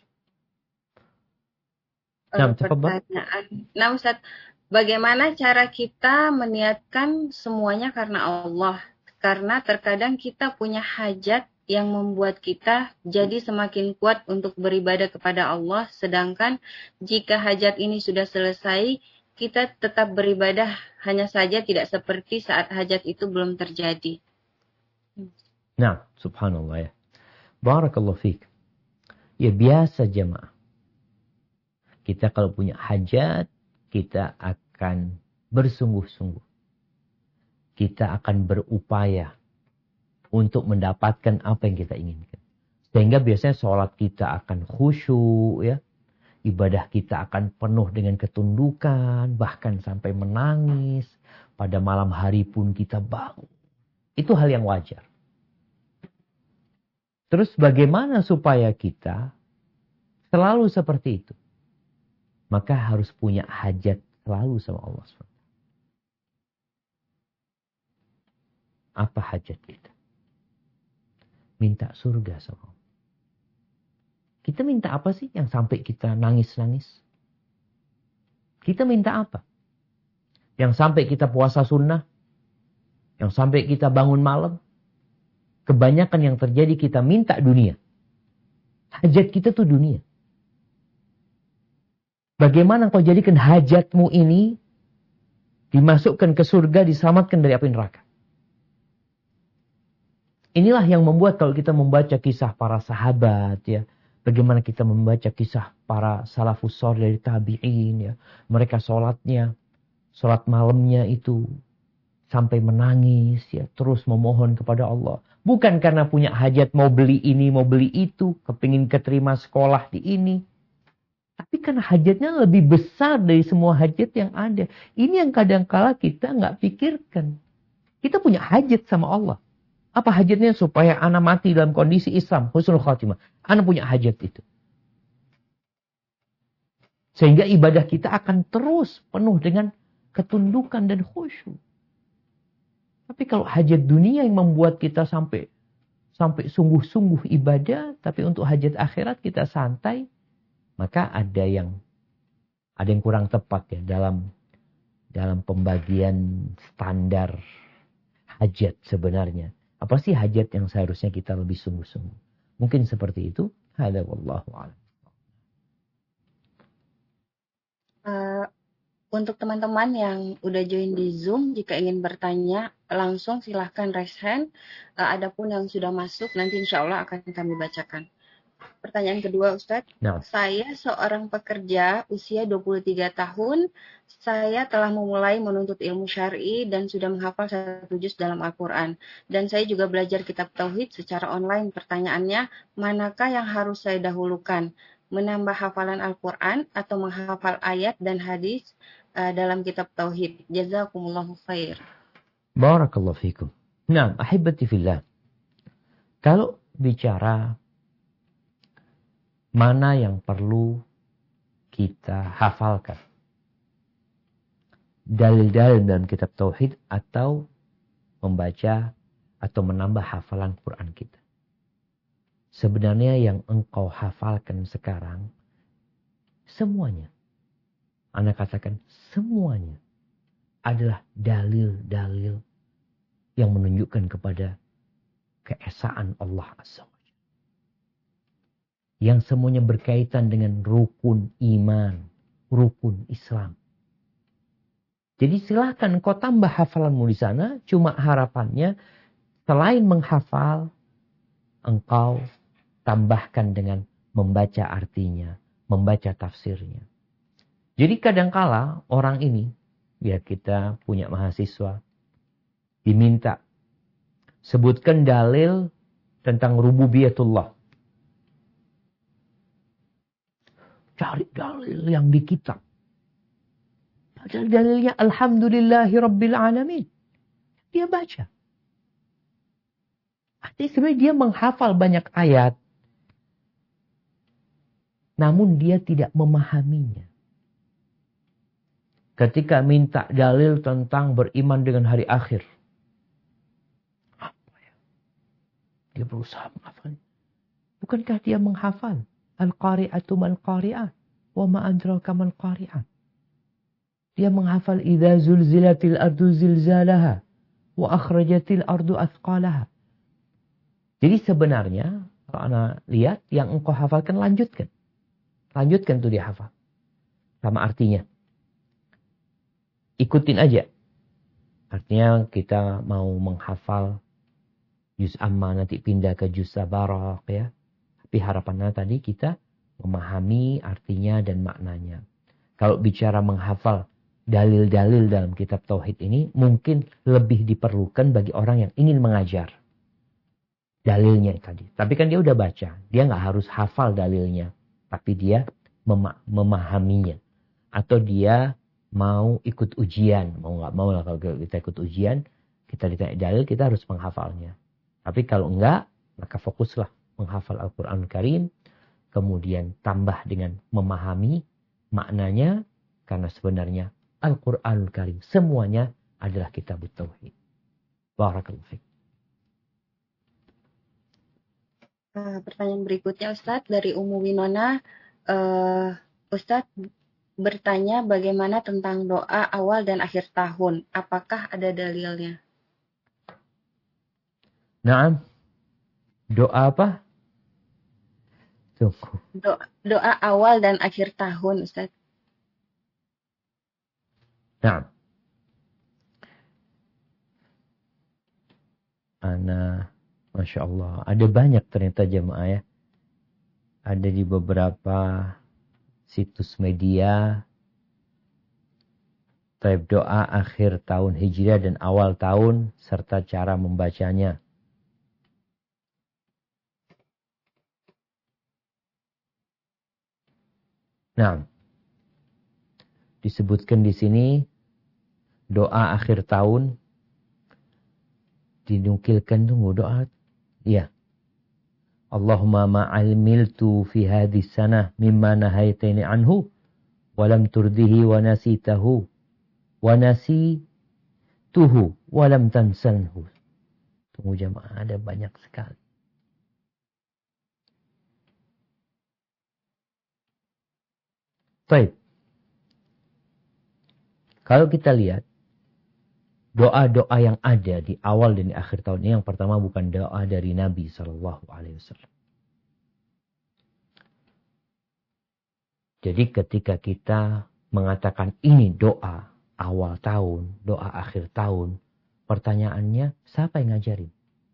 Uh, nah, pertanyaan. Nah, Ustadz, bagaimana cara kita meniatkan semuanya karena Allah? Karena terkadang kita punya hajat yang membuat kita jadi semakin kuat untuk beribadah kepada Allah. Sedangkan jika hajat ini sudah selesai, kita tetap beribadah, hanya saja tidak seperti saat hajat itu belum terjadi. Nah, subhanallah ya. Barakallahu fiik. Ya biasa jemaah. Kita kalau punya hajat, kita akan bersungguh-sungguh. Kita akan berupaya untuk mendapatkan apa yang kita inginkan. Sehingga biasanya sholat kita akan khusyuk, ya. Ibadah kita akan penuh dengan ketundukan, bahkan sampai menangis. Pada malam hari pun kita bangun. Itu hal yang wajar. Terus bagaimana supaya kita selalu seperti itu? Maka harus punya hajat selalu sama Allah subhanahu wa taala. Apa hajat kita? Minta surga sama Allah. Kita minta apa sih yang sampai kita nangis-nangis? Kita minta apa? Yang sampai kita puasa sunnah? Yang sampai kita bangun malam? Kebanyakan yang terjadi kita minta dunia. Hajat kita tuh dunia. Bagaimana kau jadikan hajatmu ini dimasukkan ke surga, diselamatkan dari api neraka? Inilah yang membuat kalau kita membaca kisah para sahabat, ya, Bagaimana kita membaca kisah para salafus shalih dari tabi'in ya. Mereka sholatnya, sholat malamnya itu sampai menangis ya. Terus memohon kepada Allah. Bukan karena punya hajat mau beli ini, mau beli itu. Kepingin keterima sekolah di ini. Tapi karena hajatnya lebih besar dari semua hajat yang ada. Ini yang kadang-kala kita nggak pikirkan. Kita punya hajat sama Allah. Apa hajatnya? Supaya anak mati dalam kondisi Islam. Husnul khatimah. Anak punya hajat itu. Sehingga ibadah kita akan terus penuh dengan ketundukan dan khusyuk. Tapi kalau hajat dunia yang membuat kita sampai sampai sungguh-sungguh ibadah, tapi untuk hajat akhirat kita santai, maka ada yang ada yang kurang tepat ya dalam dalam pembagian standar hajat sebenarnya. Apa sih hajat yang seharusnya kita lebih sungguh-sungguh? Mungkin seperti itu. Hada wallahu a'lam. Uh, untuk teman-teman yang udah join di Zoom, jika ingin bertanya langsung silahkan raise hand. Uh, adapun yang sudah masuk nanti insya Allah akan kami bacakan. Pertanyaan kedua Ustadz, Nah. Saya seorang pekerja usia dua puluh tiga tahun, saya telah memulai menuntut ilmu syar'i dan sudah menghafal satu juz dalam Al-Quran. Dan saya juga belajar kitab Tauhid secara online. Pertanyaannya, manakah yang harus saya dahulukan? Menambah hafalan Al-Quran atau menghafal ayat dan hadis uh, dalam kitab Tauhid? Jazakumullahu khair. Barakallahu fikum. Nah, ahibati fillah. Kalau bicara mana yang perlu kita hafalkan? Dalil-dalil dalam kitab Tauhid atau membaca atau menambah hafalan Quran kita? Sebenarnya yang engkau hafalkan sekarang, semuanya. Anda katakan semuanya adalah dalil-dalil yang menunjukkan kepada keesaan Allah Azza wa Jalla. Yang semuanya berkaitan dengan rukun iman, rukun Islam. Jadi silahkan kau tambah hafalanmu di sana. Cuma harapannya selain menghafal, engkau tambahkan dengan membaca artinya, membaca tafsirnya. Jadi kadangkala orang ini, biar kita punya mahasiswa, diminta sebutkan dalil tentang rububiyatullah. Cari dalil yang di kitab. Padahal dalilnya Alhamdulillahi Rabbil Alamin. Dia baca. Artinya sebenarnya dia menghafal banyak ayat. Namun dia tidak memahaminya. Ketika minta dalil tentang beriman dengan hari akhir. Apa ya? Dia berusaha menghafal. Bukankah dia menghafal? Al-qari'atu mal-qari'ah. Wa ma'adraka mal-qari'ah. Dia menghafal idza zulzilatil ardu zilzalaha wa akhrajatil ardu athqalaha. Jadi sebenarnya kalau Anda lihat yang engkau hafalkan lanjutkan. Lanjutkan tuh dia hafal. Sama artinya. Ikutin aja. Artinya kita mau menghafal juz amma nanti pindah ke juz tabarak ya. Tapi harapannya tadi kita memahami artinya dan maknanya. Kalau bicara menghafal dalil-dalil dalam kitab Tauhid ini mungkin lebih diperlukan bagi orang yang ingin mengajar. Dalilnya tadi. Tapi kan dia udah baca. Dia nggak harus hafal dalilnya. Tapi dia mem- memahaminya. Atau dia mau ikut ujian. Mau nggak mau lah kalau kita ikut ujian. Kita ditanya dalil, kita harus menghafalnya. Tapi kalau enggak, maka fokuslah menghafal Al-Quran Karim. Kemudian tambah dengan memahami maknanya. Karena sebenarnya Al-Quran Karim semuanya adalah kitab Tauhid. Barakallahu fiik. Uh, pertanyaan berikutnya Ustadz dari Ummu Winona. Uh, Ustadz bertanya bagaimana tentang doa awal dan akhir tahun. Apakah ada dalilnya? Naam. Doa apa? Tunggu. Doa, doa awal dan akhir tahun Ustadz. Naam. Ana, Masya Allah. Ada banyak ternyata jemaah ya. ada di beberapa situs media. Taib doa akhir tahun Hijriah dan awal tahun serta cara membacanya. Nah, disebutkan di sini doa akhir tahun dinukilkan tunggu doa. Ya. Allahumma ma'almiltu fi hadis sanah mimma nahaitani anhu walam turdihi wa nasitahu wa nasituhu walam tansanhu. Tunggu jamaah, ada banyak sekali. Baik. Kalau kita lihat doa-doa yang ada di awal dan di akhir tahun ini, yang pertama bukan doa dari Nabi shallallahu alaihi wasallam. Jadi ketika kita mengatakan ini doa awal tahun, doa akhir tahun, pertanyaannya siapa yang ngajarin?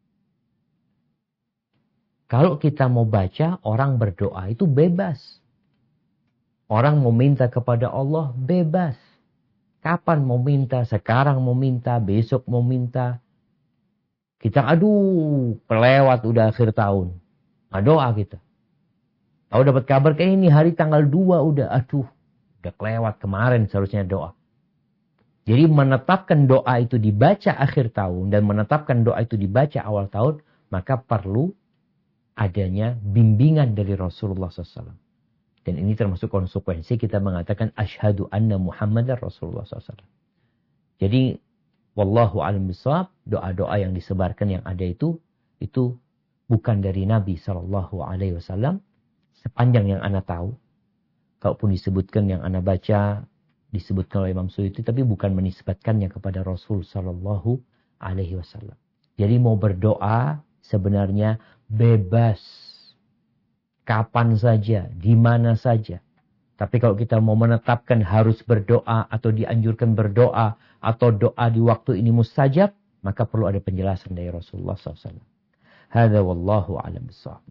Kalau kita mau baca, orang berdoa itu bebas. Orang mau minta kepada Allah bebas. Kapan mau minta, sekarang mau minta, besok mau minta. Kita aduh, kelewat udah akhir tahun. Nah, doa kita. Tahu dapat kabar kayak ini hari tanggal dua udah, aduh, udah kelewat kemarin seharusnya doa. Jadi menetapkan doa itu dibaca akhir tahun dan menetapkan doa itu dibaca awal tahun, maka perlu adanya bimbingan dari Rasulullah shallallahu alaihi wasallam. Dan ini termasuk konsekuensi kita mengatakan asyhadu anna Muhammadar Rasulullah shallallahu alaihi wasallam. Jadi wallahu a'lam bishawab, doa-doa yang disebarkan yang ada itu itu bukan dari Nabi shallallahu alaihi wasallam sepanjang yang ana tahu. Kalaupun disebutkan yang ana baca disebutkan oleh Imam Suyuti, tapi bukan menisbatkannya kepada Rasul shallallahu alaihi wasallam. Jadi mau berdoa sebenarnya bebas. Kapan saja, di mana saja. Tapi kalau kita mau menetapkan harus berdoa atau dianjurkan berdoa atau doa di waktu ini mustajab, maka perlu ada penjelasan dari Rasulullah shallallahu alaihi wasallam. Hadza wallahu a'lam bishawab.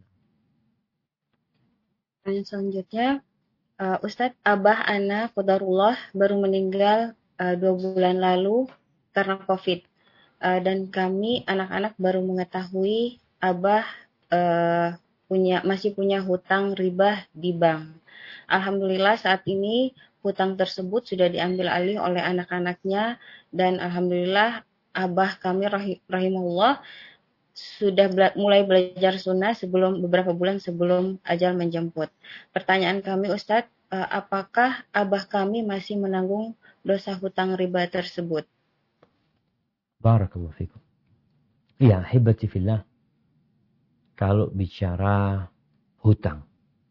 Selanjutnya, uh, Ustadz, Abah Ana qadarullah baru meninggal uh, dua bulan lalu karena COVID. Uh, dan kami anak-anak baru mengetahui Abah uh, punya masih punya hutang riba di bank. Alhamdulillah saat ini hutang tersebut sudah diambil alih oleh anak-anaknya dan alhamdulillah Abah kami rahimahullah sudah bela- mulai belajar sunnah sebelum beberapa bulan sebelum ajal menjemput. Pertanyaan kami Ustadz, apakah Abah kami masih menanggung dosa hutang riba tersebut? Barakallahu fikum. Ya, hibati fillah. Kalau bicara hutang,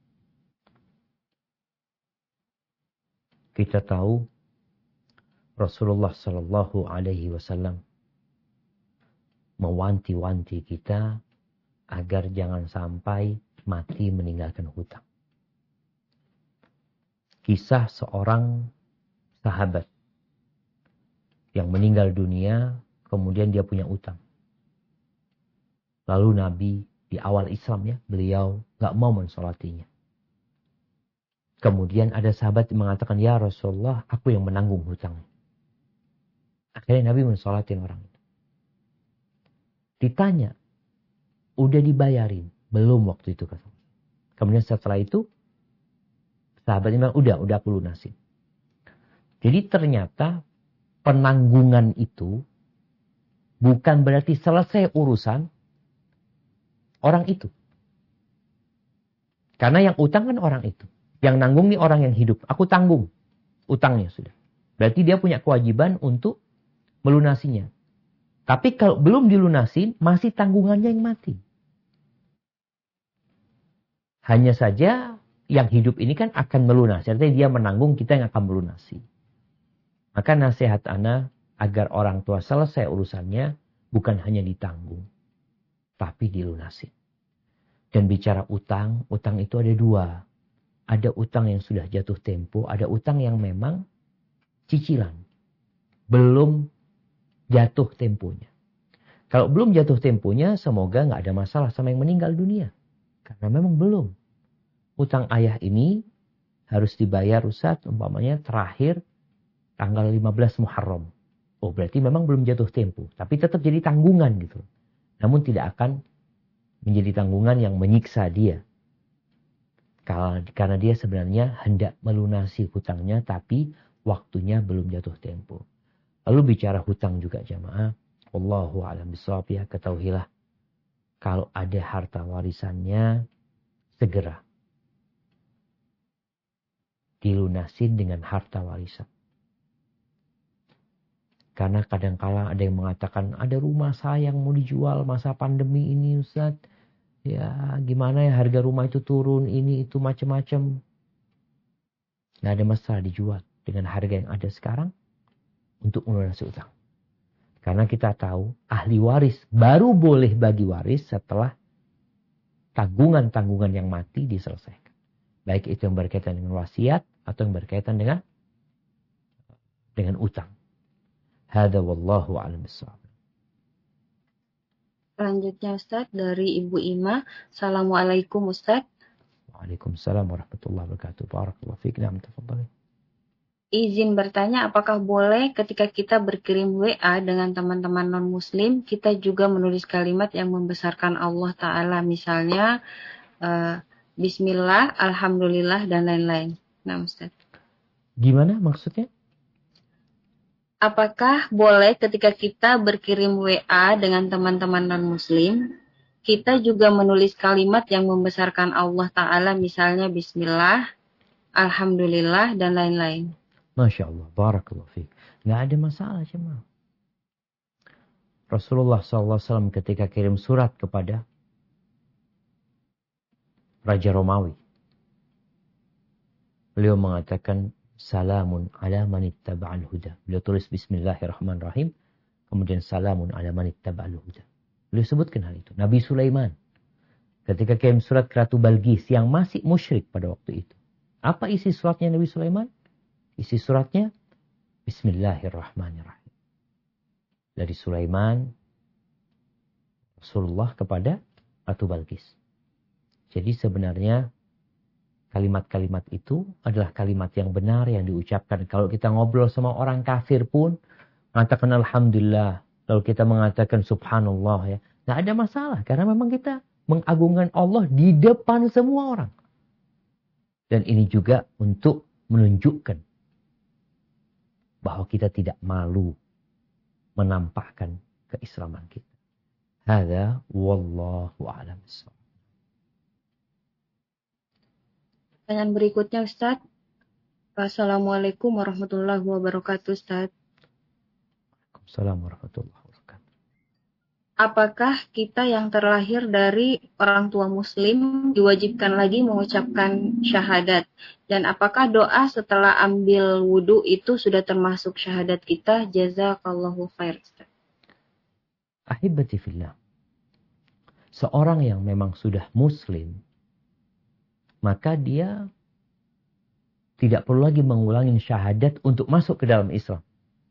kita tahu Rasulullah Sallallahu Alaihi Wasallam mewanti-wanti kita agar jangan sampai mati meninggalkan hutang. Kisah seorang sahabat yang meninggal dunia, kemudian dia punya utang. Lalu Nabi di awal Islam ya, beliau gak mau mensolatinya. Kemudian ada sahabat yang mengatakan, ya Rasulullah, aku yang menanggung hutangnya. Akhirnya Nabi mensolatin orang itu. Ditanya, udah dibayarin? Belum waktu itu. Kemudian setelah itu, sahabatnya bilang, udah, udah aku lunasin. Jadi ternyata penanggungan itu bukan berarti selesai urusan orang itu. Karena yang utang kan orang itu. Yang nanggung nih orang yang hidup. Aku tanggung utangnya sudah. Berarti dia punya kewajiban untuk melunasinya. Tapi kalau belum dilunasin, masih tanggungannya yang mati. Hanya saja yang hidup ini kan akan melunasi. Artinya dia menanggung, kita yang akan melunasi. Maka nasihat ana agar orang tua selesai urusannya bukan hanya ditanggung, tapi dilunasi. Dan bicara utang, utang itu ada dua. Ada utang yang sudah jatuh tempo, ada utang yang memang cicilan. Belum jatuh temponya. Kalau belum jatuh temponya, semoga nggak ada masalah sama yang meninggal dunia. Karena memang belum. hutang ayah ini harus dibayar Ustaz, umpamanya terakhir tanggal lima belas Muharram. Oh, berarti memang belum jatuh tempo, tapi tetap jadi tanggungan gitu. Namun tidak akan menjadi tanggungan yang menyiksa dia. Karena dia sebenarnya hendak melunasi hutangnya, tapi waktunya belum jatuh tempo. Lalu bicara hutang juga jamaah, wallahu a'lam bishawab, ya, ketahuilah kalau ada harta warisannya segera dilunasin dengan harta warisan. Karena kadang-kala ada yang mengatakan, ada rumah saya yang mau dijual masa pandemi ini Ustaz. Ya gimana ya, harga rumah itu turun, ini itu macam-macam. Nggak ada masalah dijual dengan harga yang ada sekarang untuk melunasi utang. Karena kita tahu ahli waris baru boleh bagi waris setelah tanggungan-tanggungan yang mati diselesaikan. Baik itu yang berkaitan dengan wasiat atau yang berkaitan dengan dengan utang. Hada wallahu a'lam bishawab. Selanjutnya Ustaz dari Ibu Ima. Assalamualaikum Ustaz. Waalaikumsalam warahmatullahi wabarakatuh. Barakallahu fiik. Na'am, tafadhali. Izin bertanya, apakah boleh ketika kita berkirim W A dengan teman-teman non-muslim, kita juga menulis kalimat yang membesarkan Allah Ta'ala, misalnya uh, Bismillah, Alhamdulillah, dan lain-lain. Nah, Ustaz. Gimana maksudnya? Apakah boleh ketika kita berkirim W A dengan teman-teman non-muslim, kita juga menulis kalimat yang membesarkan Allah Ta'ala, misalnya Bismillah, Alhamdulillah, dan lain-lain? Masya Allah, barakallahu fiik. Nggak ada masalah cuma. Rasulullah shallallahu alaihi wasallam ketika kirim surat kepada Raja Romawi, beliau mengatakan, Salamun ala manittaba'al huda. Beliau tulis Bismillahirrahmanirrahim. Kemudian Salamun ala manittaba'al huda. Beliau sebutkan hal itu. Nabi Sulaiman ketika kirim surat ke Ratu Balqis yang masih musyrik pada waktu itu. Apa isi suratnya Nabi Sulaiman? Isi suratnya Bismillahirrahmanirrahim. Dari Sulaiman Rasulullah kepada Ratu Balqis. Jadi sebenarnya kalimat-kalimat itu adalah kalimat yang benar yang diucapkan. Kalau kita ngobrol sama orang kafir pun mengatakan Alhamdulillah. Lalu kita mengatakan Subhanallah, ya. Nggak ada masalah. Karena memang kita mengagungkan Allah di depan semua orang. Dan ini juga untuk menunjukkan bahwa kita tidak malu menampakkan keislaman kita. Hadza wallahu a'lam bishawab. Pertanyaan berikutnya Ustaz. Assalamualaikum warahmatullahi wabarakatuh Ustaz. Assalamualaikum warahmatullahi wabarakatuh. Apakah kita yang terlahir dari orang tua muslim diwajibkan lagi mengucapkan syahadat? Dan apakah doa setelah ambil wudu itu sudah termasuk syahadat kita? Jazakallahu khair. Ahibati fillah. Seorang yang memang sudah muslim, maka dia tidak perlu lagi mengulangi syahadat untuk masuk ke dalam Islam.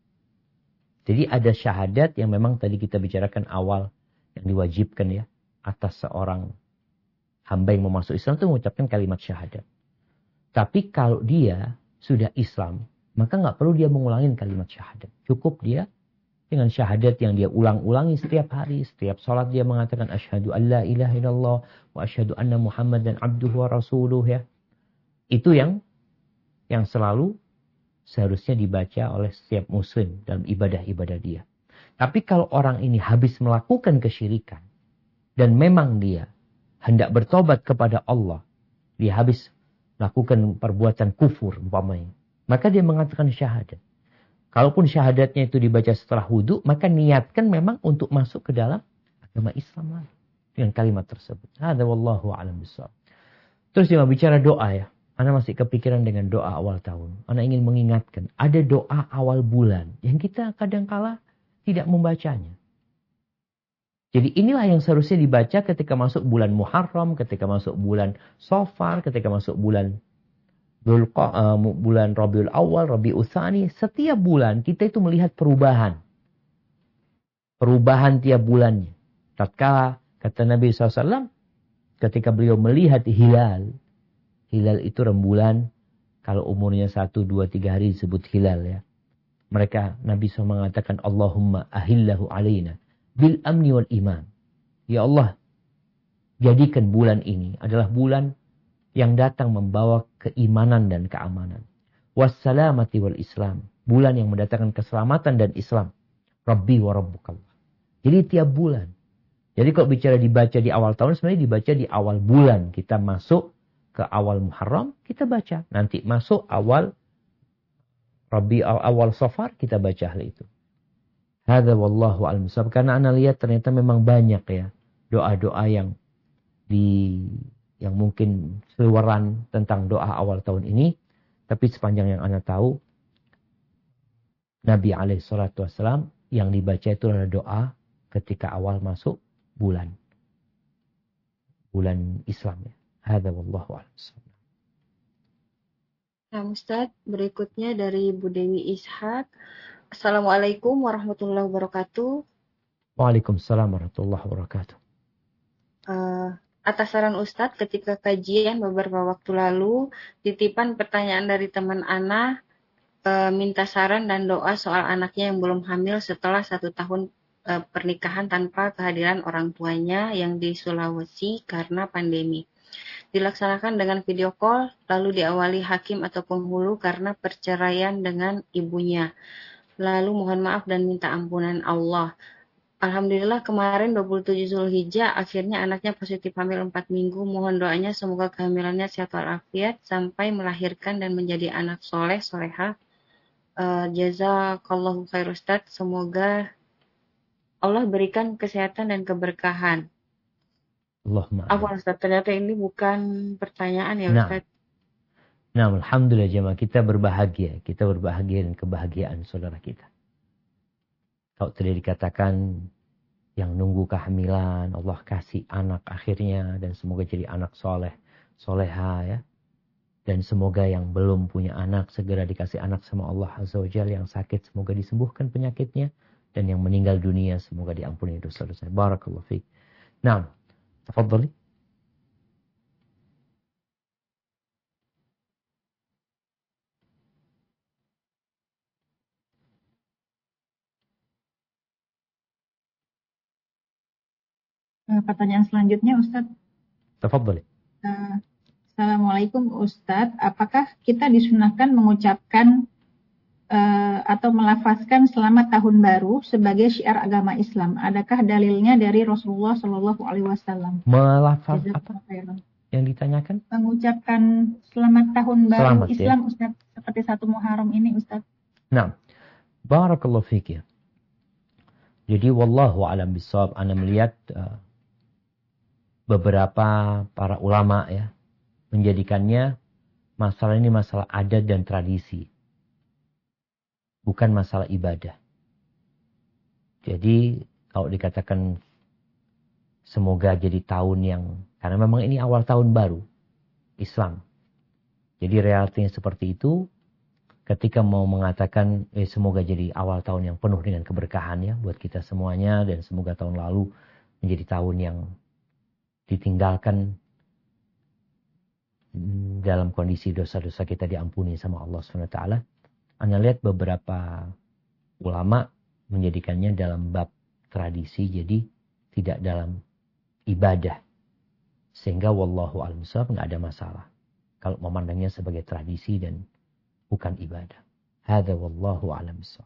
Jadi ada syahadat yang memang tadi kita bicarakan awal yang diwajibkan ya atas seorang hamba yang mau masuk Islam itu mengucapkan kalimat syahadat. Tapi kalau dia sudah Islam, maka nggak perlu dia mengulangi kalimat syahadat. Cukup dia dengan syahadat yang dia ulang-ulangi setiap hari, setiap sholat dia mengatakan asyhadu an la ilaha illallah wa asyhadu anna Muhammadan abduhu wa rasuluh ya. Itu yang yang selalu seharusnya dibaca oleh setiap muslim dalam ibadah-ibadah dia. Tapi kalau orang ini habis melakukan kesyirikan dan memang dia hendak bertobat kepada Allah, dia habis melakukan perbuatan kufur umpamanya, maka dia mengatakan syahadat. Kalaupun syahadatnya itu dibaca setelah wudu, maka niatkan memang untuk masuk ke dalam agama Islam lagi dengan kalimat tersebut. Hadza wallahu a'lam bishawab. Terus dia bicara doa ya. Ana masih kepikiran dengan doa awal tahun. Ana ingin mengingatkan, ada doa awal bulan yang kita kadangkala tidak membacanya. Jadi inilah yang seharusnya dibaca ketika masuk bulan Muharram, ketika masuk bulan Safar, ketika masuk bulan bulan Rabiul Awal, Rabiul Tsani. Setiap bulan kita itu melihat perubahan. Perubahan tiap bulannya. Tatkala kata Nabi shallallahu alaihi wasallam ketika beliau melihat hilal Hilal itu rembulan. Kalau umurnya satu, dua, tiga hari disebut hilal ya. Mereka, Nabi shallallahu alaihi wasallam mengatakan, Allahumma ahillahu alaina bil amni wal iman. Ya Allah, jadikan bulan ini adalah bulan yang datang membawa keimanan dan keamanan. Wassalamati wal Islam. Bulan yang mendatangkan keselamatan dan Islam. Rabbi wa rabbukallah. Jadi tiap bulan. Jadi kalau bicara dibaca di awal tahun, sebenarnya dibaca di awal bulan. Kita masuk ke awal Muharram, kita baca. Nanti masuk awal Rabbi awal Safar, kita baca hal itu. Hadza wallahu a'lam. Karena Anda lihat ternyata memang banyak ya doa-doa yang di yang mungkin seluaran tentang doa awal tahun ini. Tapi sepanjang yang Anda tahu, Nabi alaihi salatu wassalam yang dibaca itu adalah doa ketika awal masuk bulan. Bulan Islam ya. Hadza wallahu a'lam. Nah, Ustaz, berikutnya dari Bu Dewi Ishak. Assalamualaikum warahmatullahi wabarakatuh. Waalaikumsalam warahmatullahi wabarakatuh. Uh, atas saran Ustadz, ketika kajian beberapa waktu lalu, titipan pertanyaan dari teman Ana, uh, minta saran dan doa soal anaknya yang belum hamil setelah satu tahun uh, pernikahan tanpa kehadiran orang tuanya yang di Sulawesi karena pandemi. Dilaksanakan dengan video call, lalu diawali hakim atau penghulu karena perceraian dengan ibunya. Lalu mohon maaf dan minta ampunan Allah. Alhamdulillah kemarin dua puluh tujuh Zulhijjah akhirnya anaknya positif hamil empat minggu. Mohon doanya semoga kehamilannya sehat walafiat sampai melahirkan dan menjadi anak soleh soleha. Uh, Jazakallahu khair Ustaz. Semoga Allah berikan kesehatan dan keberkahan. Allahumma Apa Ustaz? Ternyata ini bukan pertanyaan ya Ustaz. Nah, nah alhamdulillah jemaah, kita berbahagia. Kita berbahagia dengan kebahagiaan saudara kita. Kalau tadi dikatakan yang nunggu kehamilan, Allah kasih anak akhirnya dan semoga jadi anak soleh, soleha ya. Dan semoga yang belum punya anak segera dikasih anak sama Allah Azza wa Jalla, yang sakit semoga disembuhkan penyakitnya, dan yang meninggal dunia semoga diampuni dosa-dosanya. Barakallahu fiik. Nah, tafadhali. Pertanyaan selanjutnya, Ustadz. Tafadhali. Uh, Assalamualaikum Ustadz. Apakah kita disunahkan mengucapkan uh, atau melafazkan selamat tahun baru sebagai syiar agama Islam? Adakah dalilnya dari Rasulullah Shallallahu Alaihi Wasallam? Melafaz apa? Yang ditanyakan? Mengucapkan selamat tahun baru selamat, Islam, ya? Ustadz. Seperti satu Muharram ini, Ustadz. Nah, barakallahu fiik ya. Jadi wallahu a'lam bishawab. Ana melihat uh, beberapa para ulama ya menjadikannya masalah ini masalah adat dan tradisi, bukan masalah ibadah. Jadi kalau dikatakan semoga jadi tahun yang, karena memang ini awal tahun baru Islam, jadi realitinya seperti itu. Ketika mau mengatakan eh, semoga jadi awal tahun yang penuh dengan keberkahan ya buat kita semuanya, dan semoga tahun lalu menjadi tahun yang ditinggalkan dalam kondisi dosa-dosa kita diampuni sama Allah subhanahu wa taala. Anda lihat beberapa ulama menjadikannya dalam bab tradisi, jadi tidak dalam ibadah. Sehingga wallahu a'lam bishawab, nggak ada masalah kalau memandangnya sebagai tradisi dan bukan ibadah. Hadza wallahu a'lam bishawab.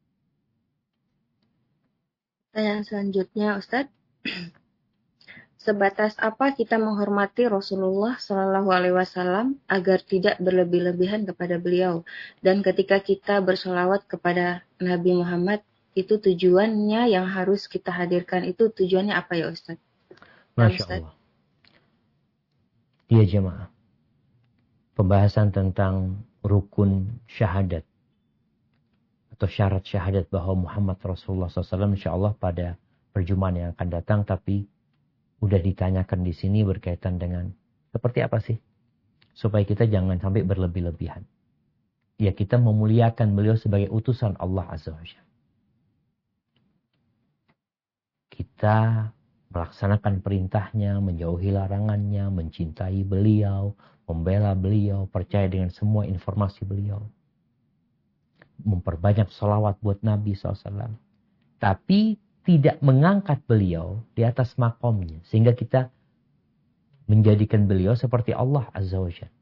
Pertanyaan selanjutnya, Ustaz. Sebatas apa kita menghormati Rasulullah Shallallahu Alaihi Wasallam agar tidak berlebih-lebihan kepada beliau, dan ketika kita bersolawat kepada Nabi Muhammad, itu tujuannya yang harus kita hadirkan, itu tujuannya apa ya Ustaz? Masya Allah. Dia jemaah. Pembahasan tentang rukun syahadat atau syarat syahadat bahwa Muhammad Rasulullah shallallahu alaihi wasallam, insya Allah pada perjumpaan yang akan datang, tapi udah ditanyakan di sini berkaitan dengan seperti apa sih supaya kita jangan sampai berlebih-lebihan. Ya, kita memuliakan beliau sebagai utusan Allah Azza wa Jalla. Kita melaksanakan perintahnya, menjauhi larangannya, mencintai beliau, membela beliau, percaya dengan semua informasi beliau. Memperbanyak sholawat buat Nabi shallallahu alaihi wasallam. Tapi tidak mengangkat beliau di atas makomnya. Sehingga kita menjadikan beliau seperti Allah Azza wa Jalla.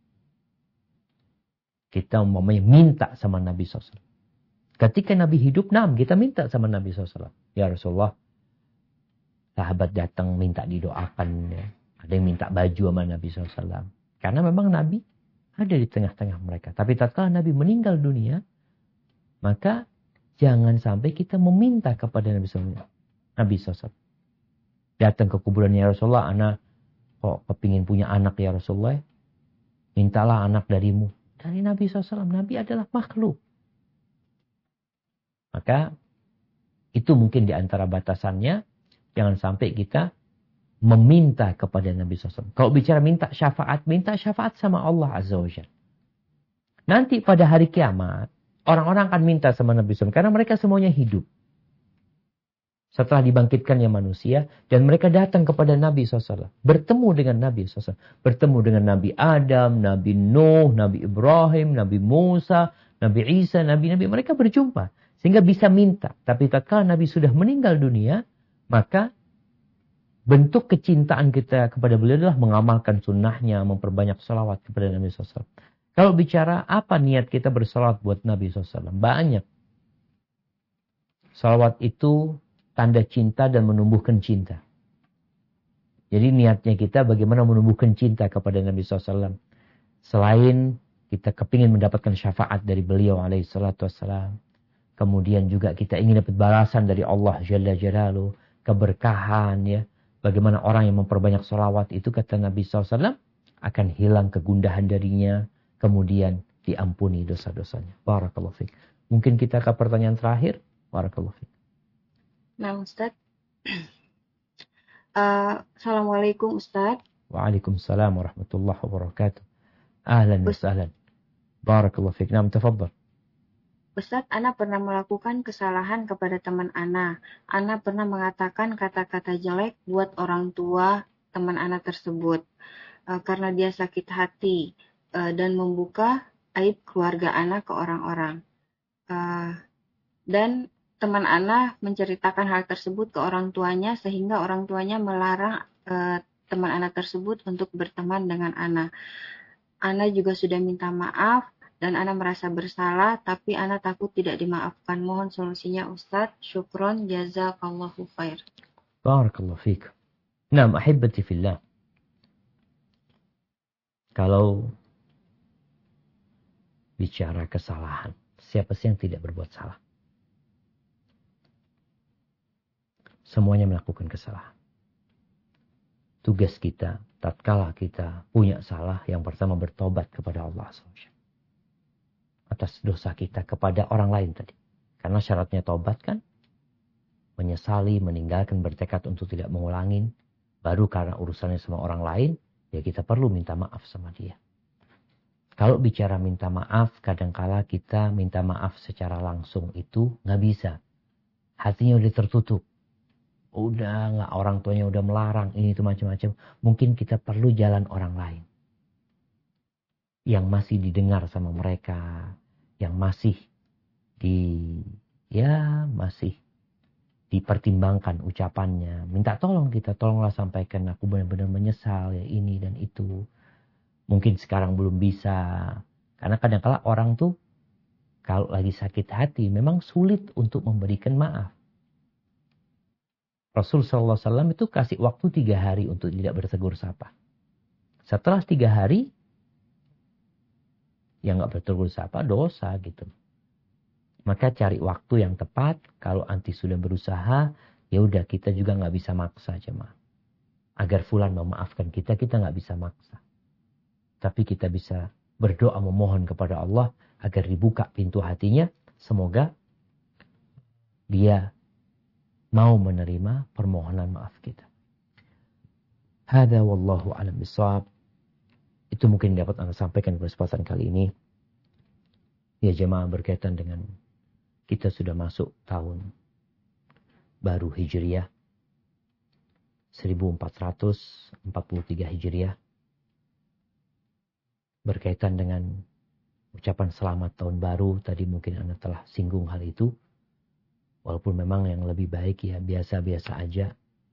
Kita umpamanya minta sama Nabi shallallahu alaihi wasallam. Ketika Nabi hidup, nah kita minta sama Nabi shallallahu alaihi wasallam. Ya Rasulullah, sahabat datang minta didoakan. Ya. Ada yang minta baju sama Nabi shallallahu alaihi wasallam. Karena memang Nabi ada di tengah-tengah mereka. Tapi tatkala Nabi meninggal dunia, maka jangan sampai kita meminta kepada Nabi shallallahu alaihi wasallam. Nabi shallallahu alaihi wasallam datang ke kuburan, ya Rasulullah, anak kok kepingin punya anak ya Rasulullah. Mintalah anak darimu. Dari Nabi shallallahu alaihi wasallam. Nabi adalah makhluk. Maka itu mungkin di antara batasannya. Jangan sampai kita meminta kepada Nabi shallallahu alaihi wasallam. Kalau bicara minta syafaat, minta syafaat sama Allah Azza wa Jalla. Nanti pada hari kiamat, orang-orang akan minta sama Nabi shallallahu alaihi wasallam. Karena mereka semuanya hidup. Setelah dibangkitkannya manusia. Dan mereka datang kepada Nabi shallallahu alaihi wasallam. Bertemu dengan Nabi shallallahu alaihi wasallam. Bertemu dengan Nabi Adam, Nabi Nuh, Nabi Ibrahim, Nabi Musa, Nabi Isa, Nabi-Nabi. Mereka berjumpa. Sehingga bisa minta. Tapi tatkala Nabi sudah meninggal dunia, maka bentuk kecintaan kita kepada beliau adalah mengamalkan sunnahnya, memperbanyak salawat kepada Nabi shallallahu alaihi wasallam. Kalau bicara apa niat kita bersalawat buat Nabi shallallahu alaihi wasallam, banyak. Salawat itu tanda cinta dan menumbuhkan cinta. Jadi niatnya kita bagaimana menumbuhkan cinta kepada Nabi shallallahu alaihi wasallam. Selain kita kepingin mendapatkan syafaat dari beliau alaihi salatu wassalam. Kemudian juga kita ingin dapat balasan dari Allah Jalla Jalaluhu. Keberkahan ya. Bagaimana orang yang memperbanyak salawat itu kata Nabi shallallahu alaihi wasallam akan hilang kegundahan darinya. Kemudian diampuni dosa-dosanya. Barakallahu fiik. Mungkin kita ke pertanyaan terakhir. Barakallahu fiik. Nah Ustaz. Uh, Assalamualaikum Ustaz. Waalaikumsalam warahmatullahi wabarakatuh. Ahlan wa sahlan. Barakallahu fiik. Naam, tafadhal. Ustaz, Ana pernah melakukan kesalahan kepada teman Ana. Ana pernah mengatakan kata-kata jelek buat orang tua teman Ana tersebut. Uh, karena dia sakit hati uh, dan membuka aib keluarga Ana ke orang-orang. Uh, dan teman Ana menceritakan hal tersebut ke orang tuanya sehingga orang tuanya melarang uh, teman Ana tersebut untuk berteman dengan Ana. Ana juga sudah minta maaf. Dan Ana merasa bersalah, tapi Ana takut tidak dimaafkan. Mohon solusinya Ustaz. Syukron, jazakallahu khair. Barakallahu fiik. Naam, ahibati fillah. Kalau bicara kesalahan, siapa sih yang tidak berbuat salah? Semuanya melakukan kesalahan. Tugas kita, tatkala kita punya salah, yang pertama bertobat kepada Allah subhanahu wa taala. Atas dosa kita kepada orang lain tadi. Karena syaratnya taubat kan menyesali, meninggalkan, bertekad untuk tidak mengulangin. Baru karena urusannya sama orang lain, ya kita perlu minta maaf sama dia. Kalau bicara minta maaf, kadangkala kita minta maaf secara langsung itu nggak bisa. Hatinya udah tertutup. Udah nggak, orang tuanya udah melarang, ini itu macam-macam. Mungkin kita perlu jalan orang lain. Yang masih didengar sama mereka, yang masih di ya masih dipertimbangkan ucapannya. Minta tolong kita, tolonglah sampaikan aku benar-benar menyesal ya ini dan itu. Mungkin sekarang belum bisa. Karena kadang-kala orang tuh kalau lagi sakit hati memang sulit untuk memberikan maaf. Rasul sallallahu alaihi wasallam itu kasih waktu tiga hari untuk tidak bertegur sapa. Setelah tiga hari yang nggak bertegur sapa dosa gitu. Maka cari waktu yang tepat. Kalau anti sudah berusaha, ya udah kita juga nggak bisa maksa jemaah. Agar fulan memaafkan kita, kita nggak bisa maksa. Tapi kita bisa berdoa memohon kepada Allah agar dibuka pintu hatinya. Semoga dia mau menerima permohonan maaf kita. Hada wallahu a'lam bishawab. Itu mungkin dapat Anda sampaikan pada kesempatan kali ini. Ya jemaah, berkaitan dengan kita sudah masuk tahun baru Hijriah. seribu empat ratus empat puluh tiga Hijriah. berkaitan dengan ucapan selamat tahun baru, tadi mungkin Anda telah singgung hal itu. Walaupun memang yang lebih baik ya biasa-biasa aja.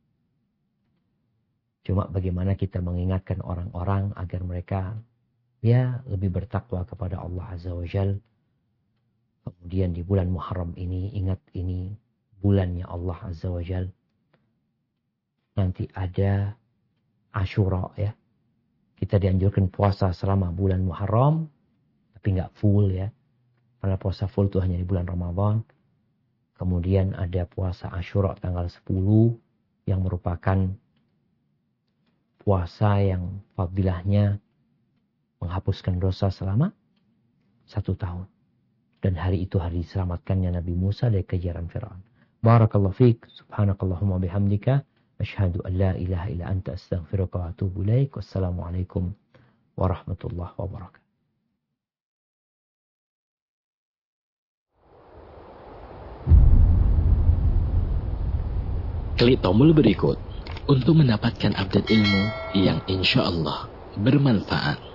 Cuma bagaimana kita mengingatkan orang-orang agar mereka ya lebih bertakwa kepada Allah Azza wa Jal. Kemudian di bulan Muharram ini, ingat ini bulannya Allah Azza wa Jal. Nanti ada Asyura ya. Kita dianjurkan puasa selama bulan Muharram. Tapi nggak full ya. Karena puasa full itu hanya di bulan Ramadan. Kemudian ada puasa Asyura tanggal sepuluh. Yang merupakan puasa yang fadilahnya menghapuskan dosa selama satu tahun. Dan hari itu hari diselamatkannya Nabi Musa dari kejaran Fir'aun. Barakallahu fiik. Subhanakallahumma bihamdika. Asyhadu an la ilaha illa anta astaghfiruka wa atubu ilaik. Wassalamualaikum warahmatullahi wabarakatuh. Klik tombol berikut untuk mendapatkan update ilmu yang insya Allah bermanfaat.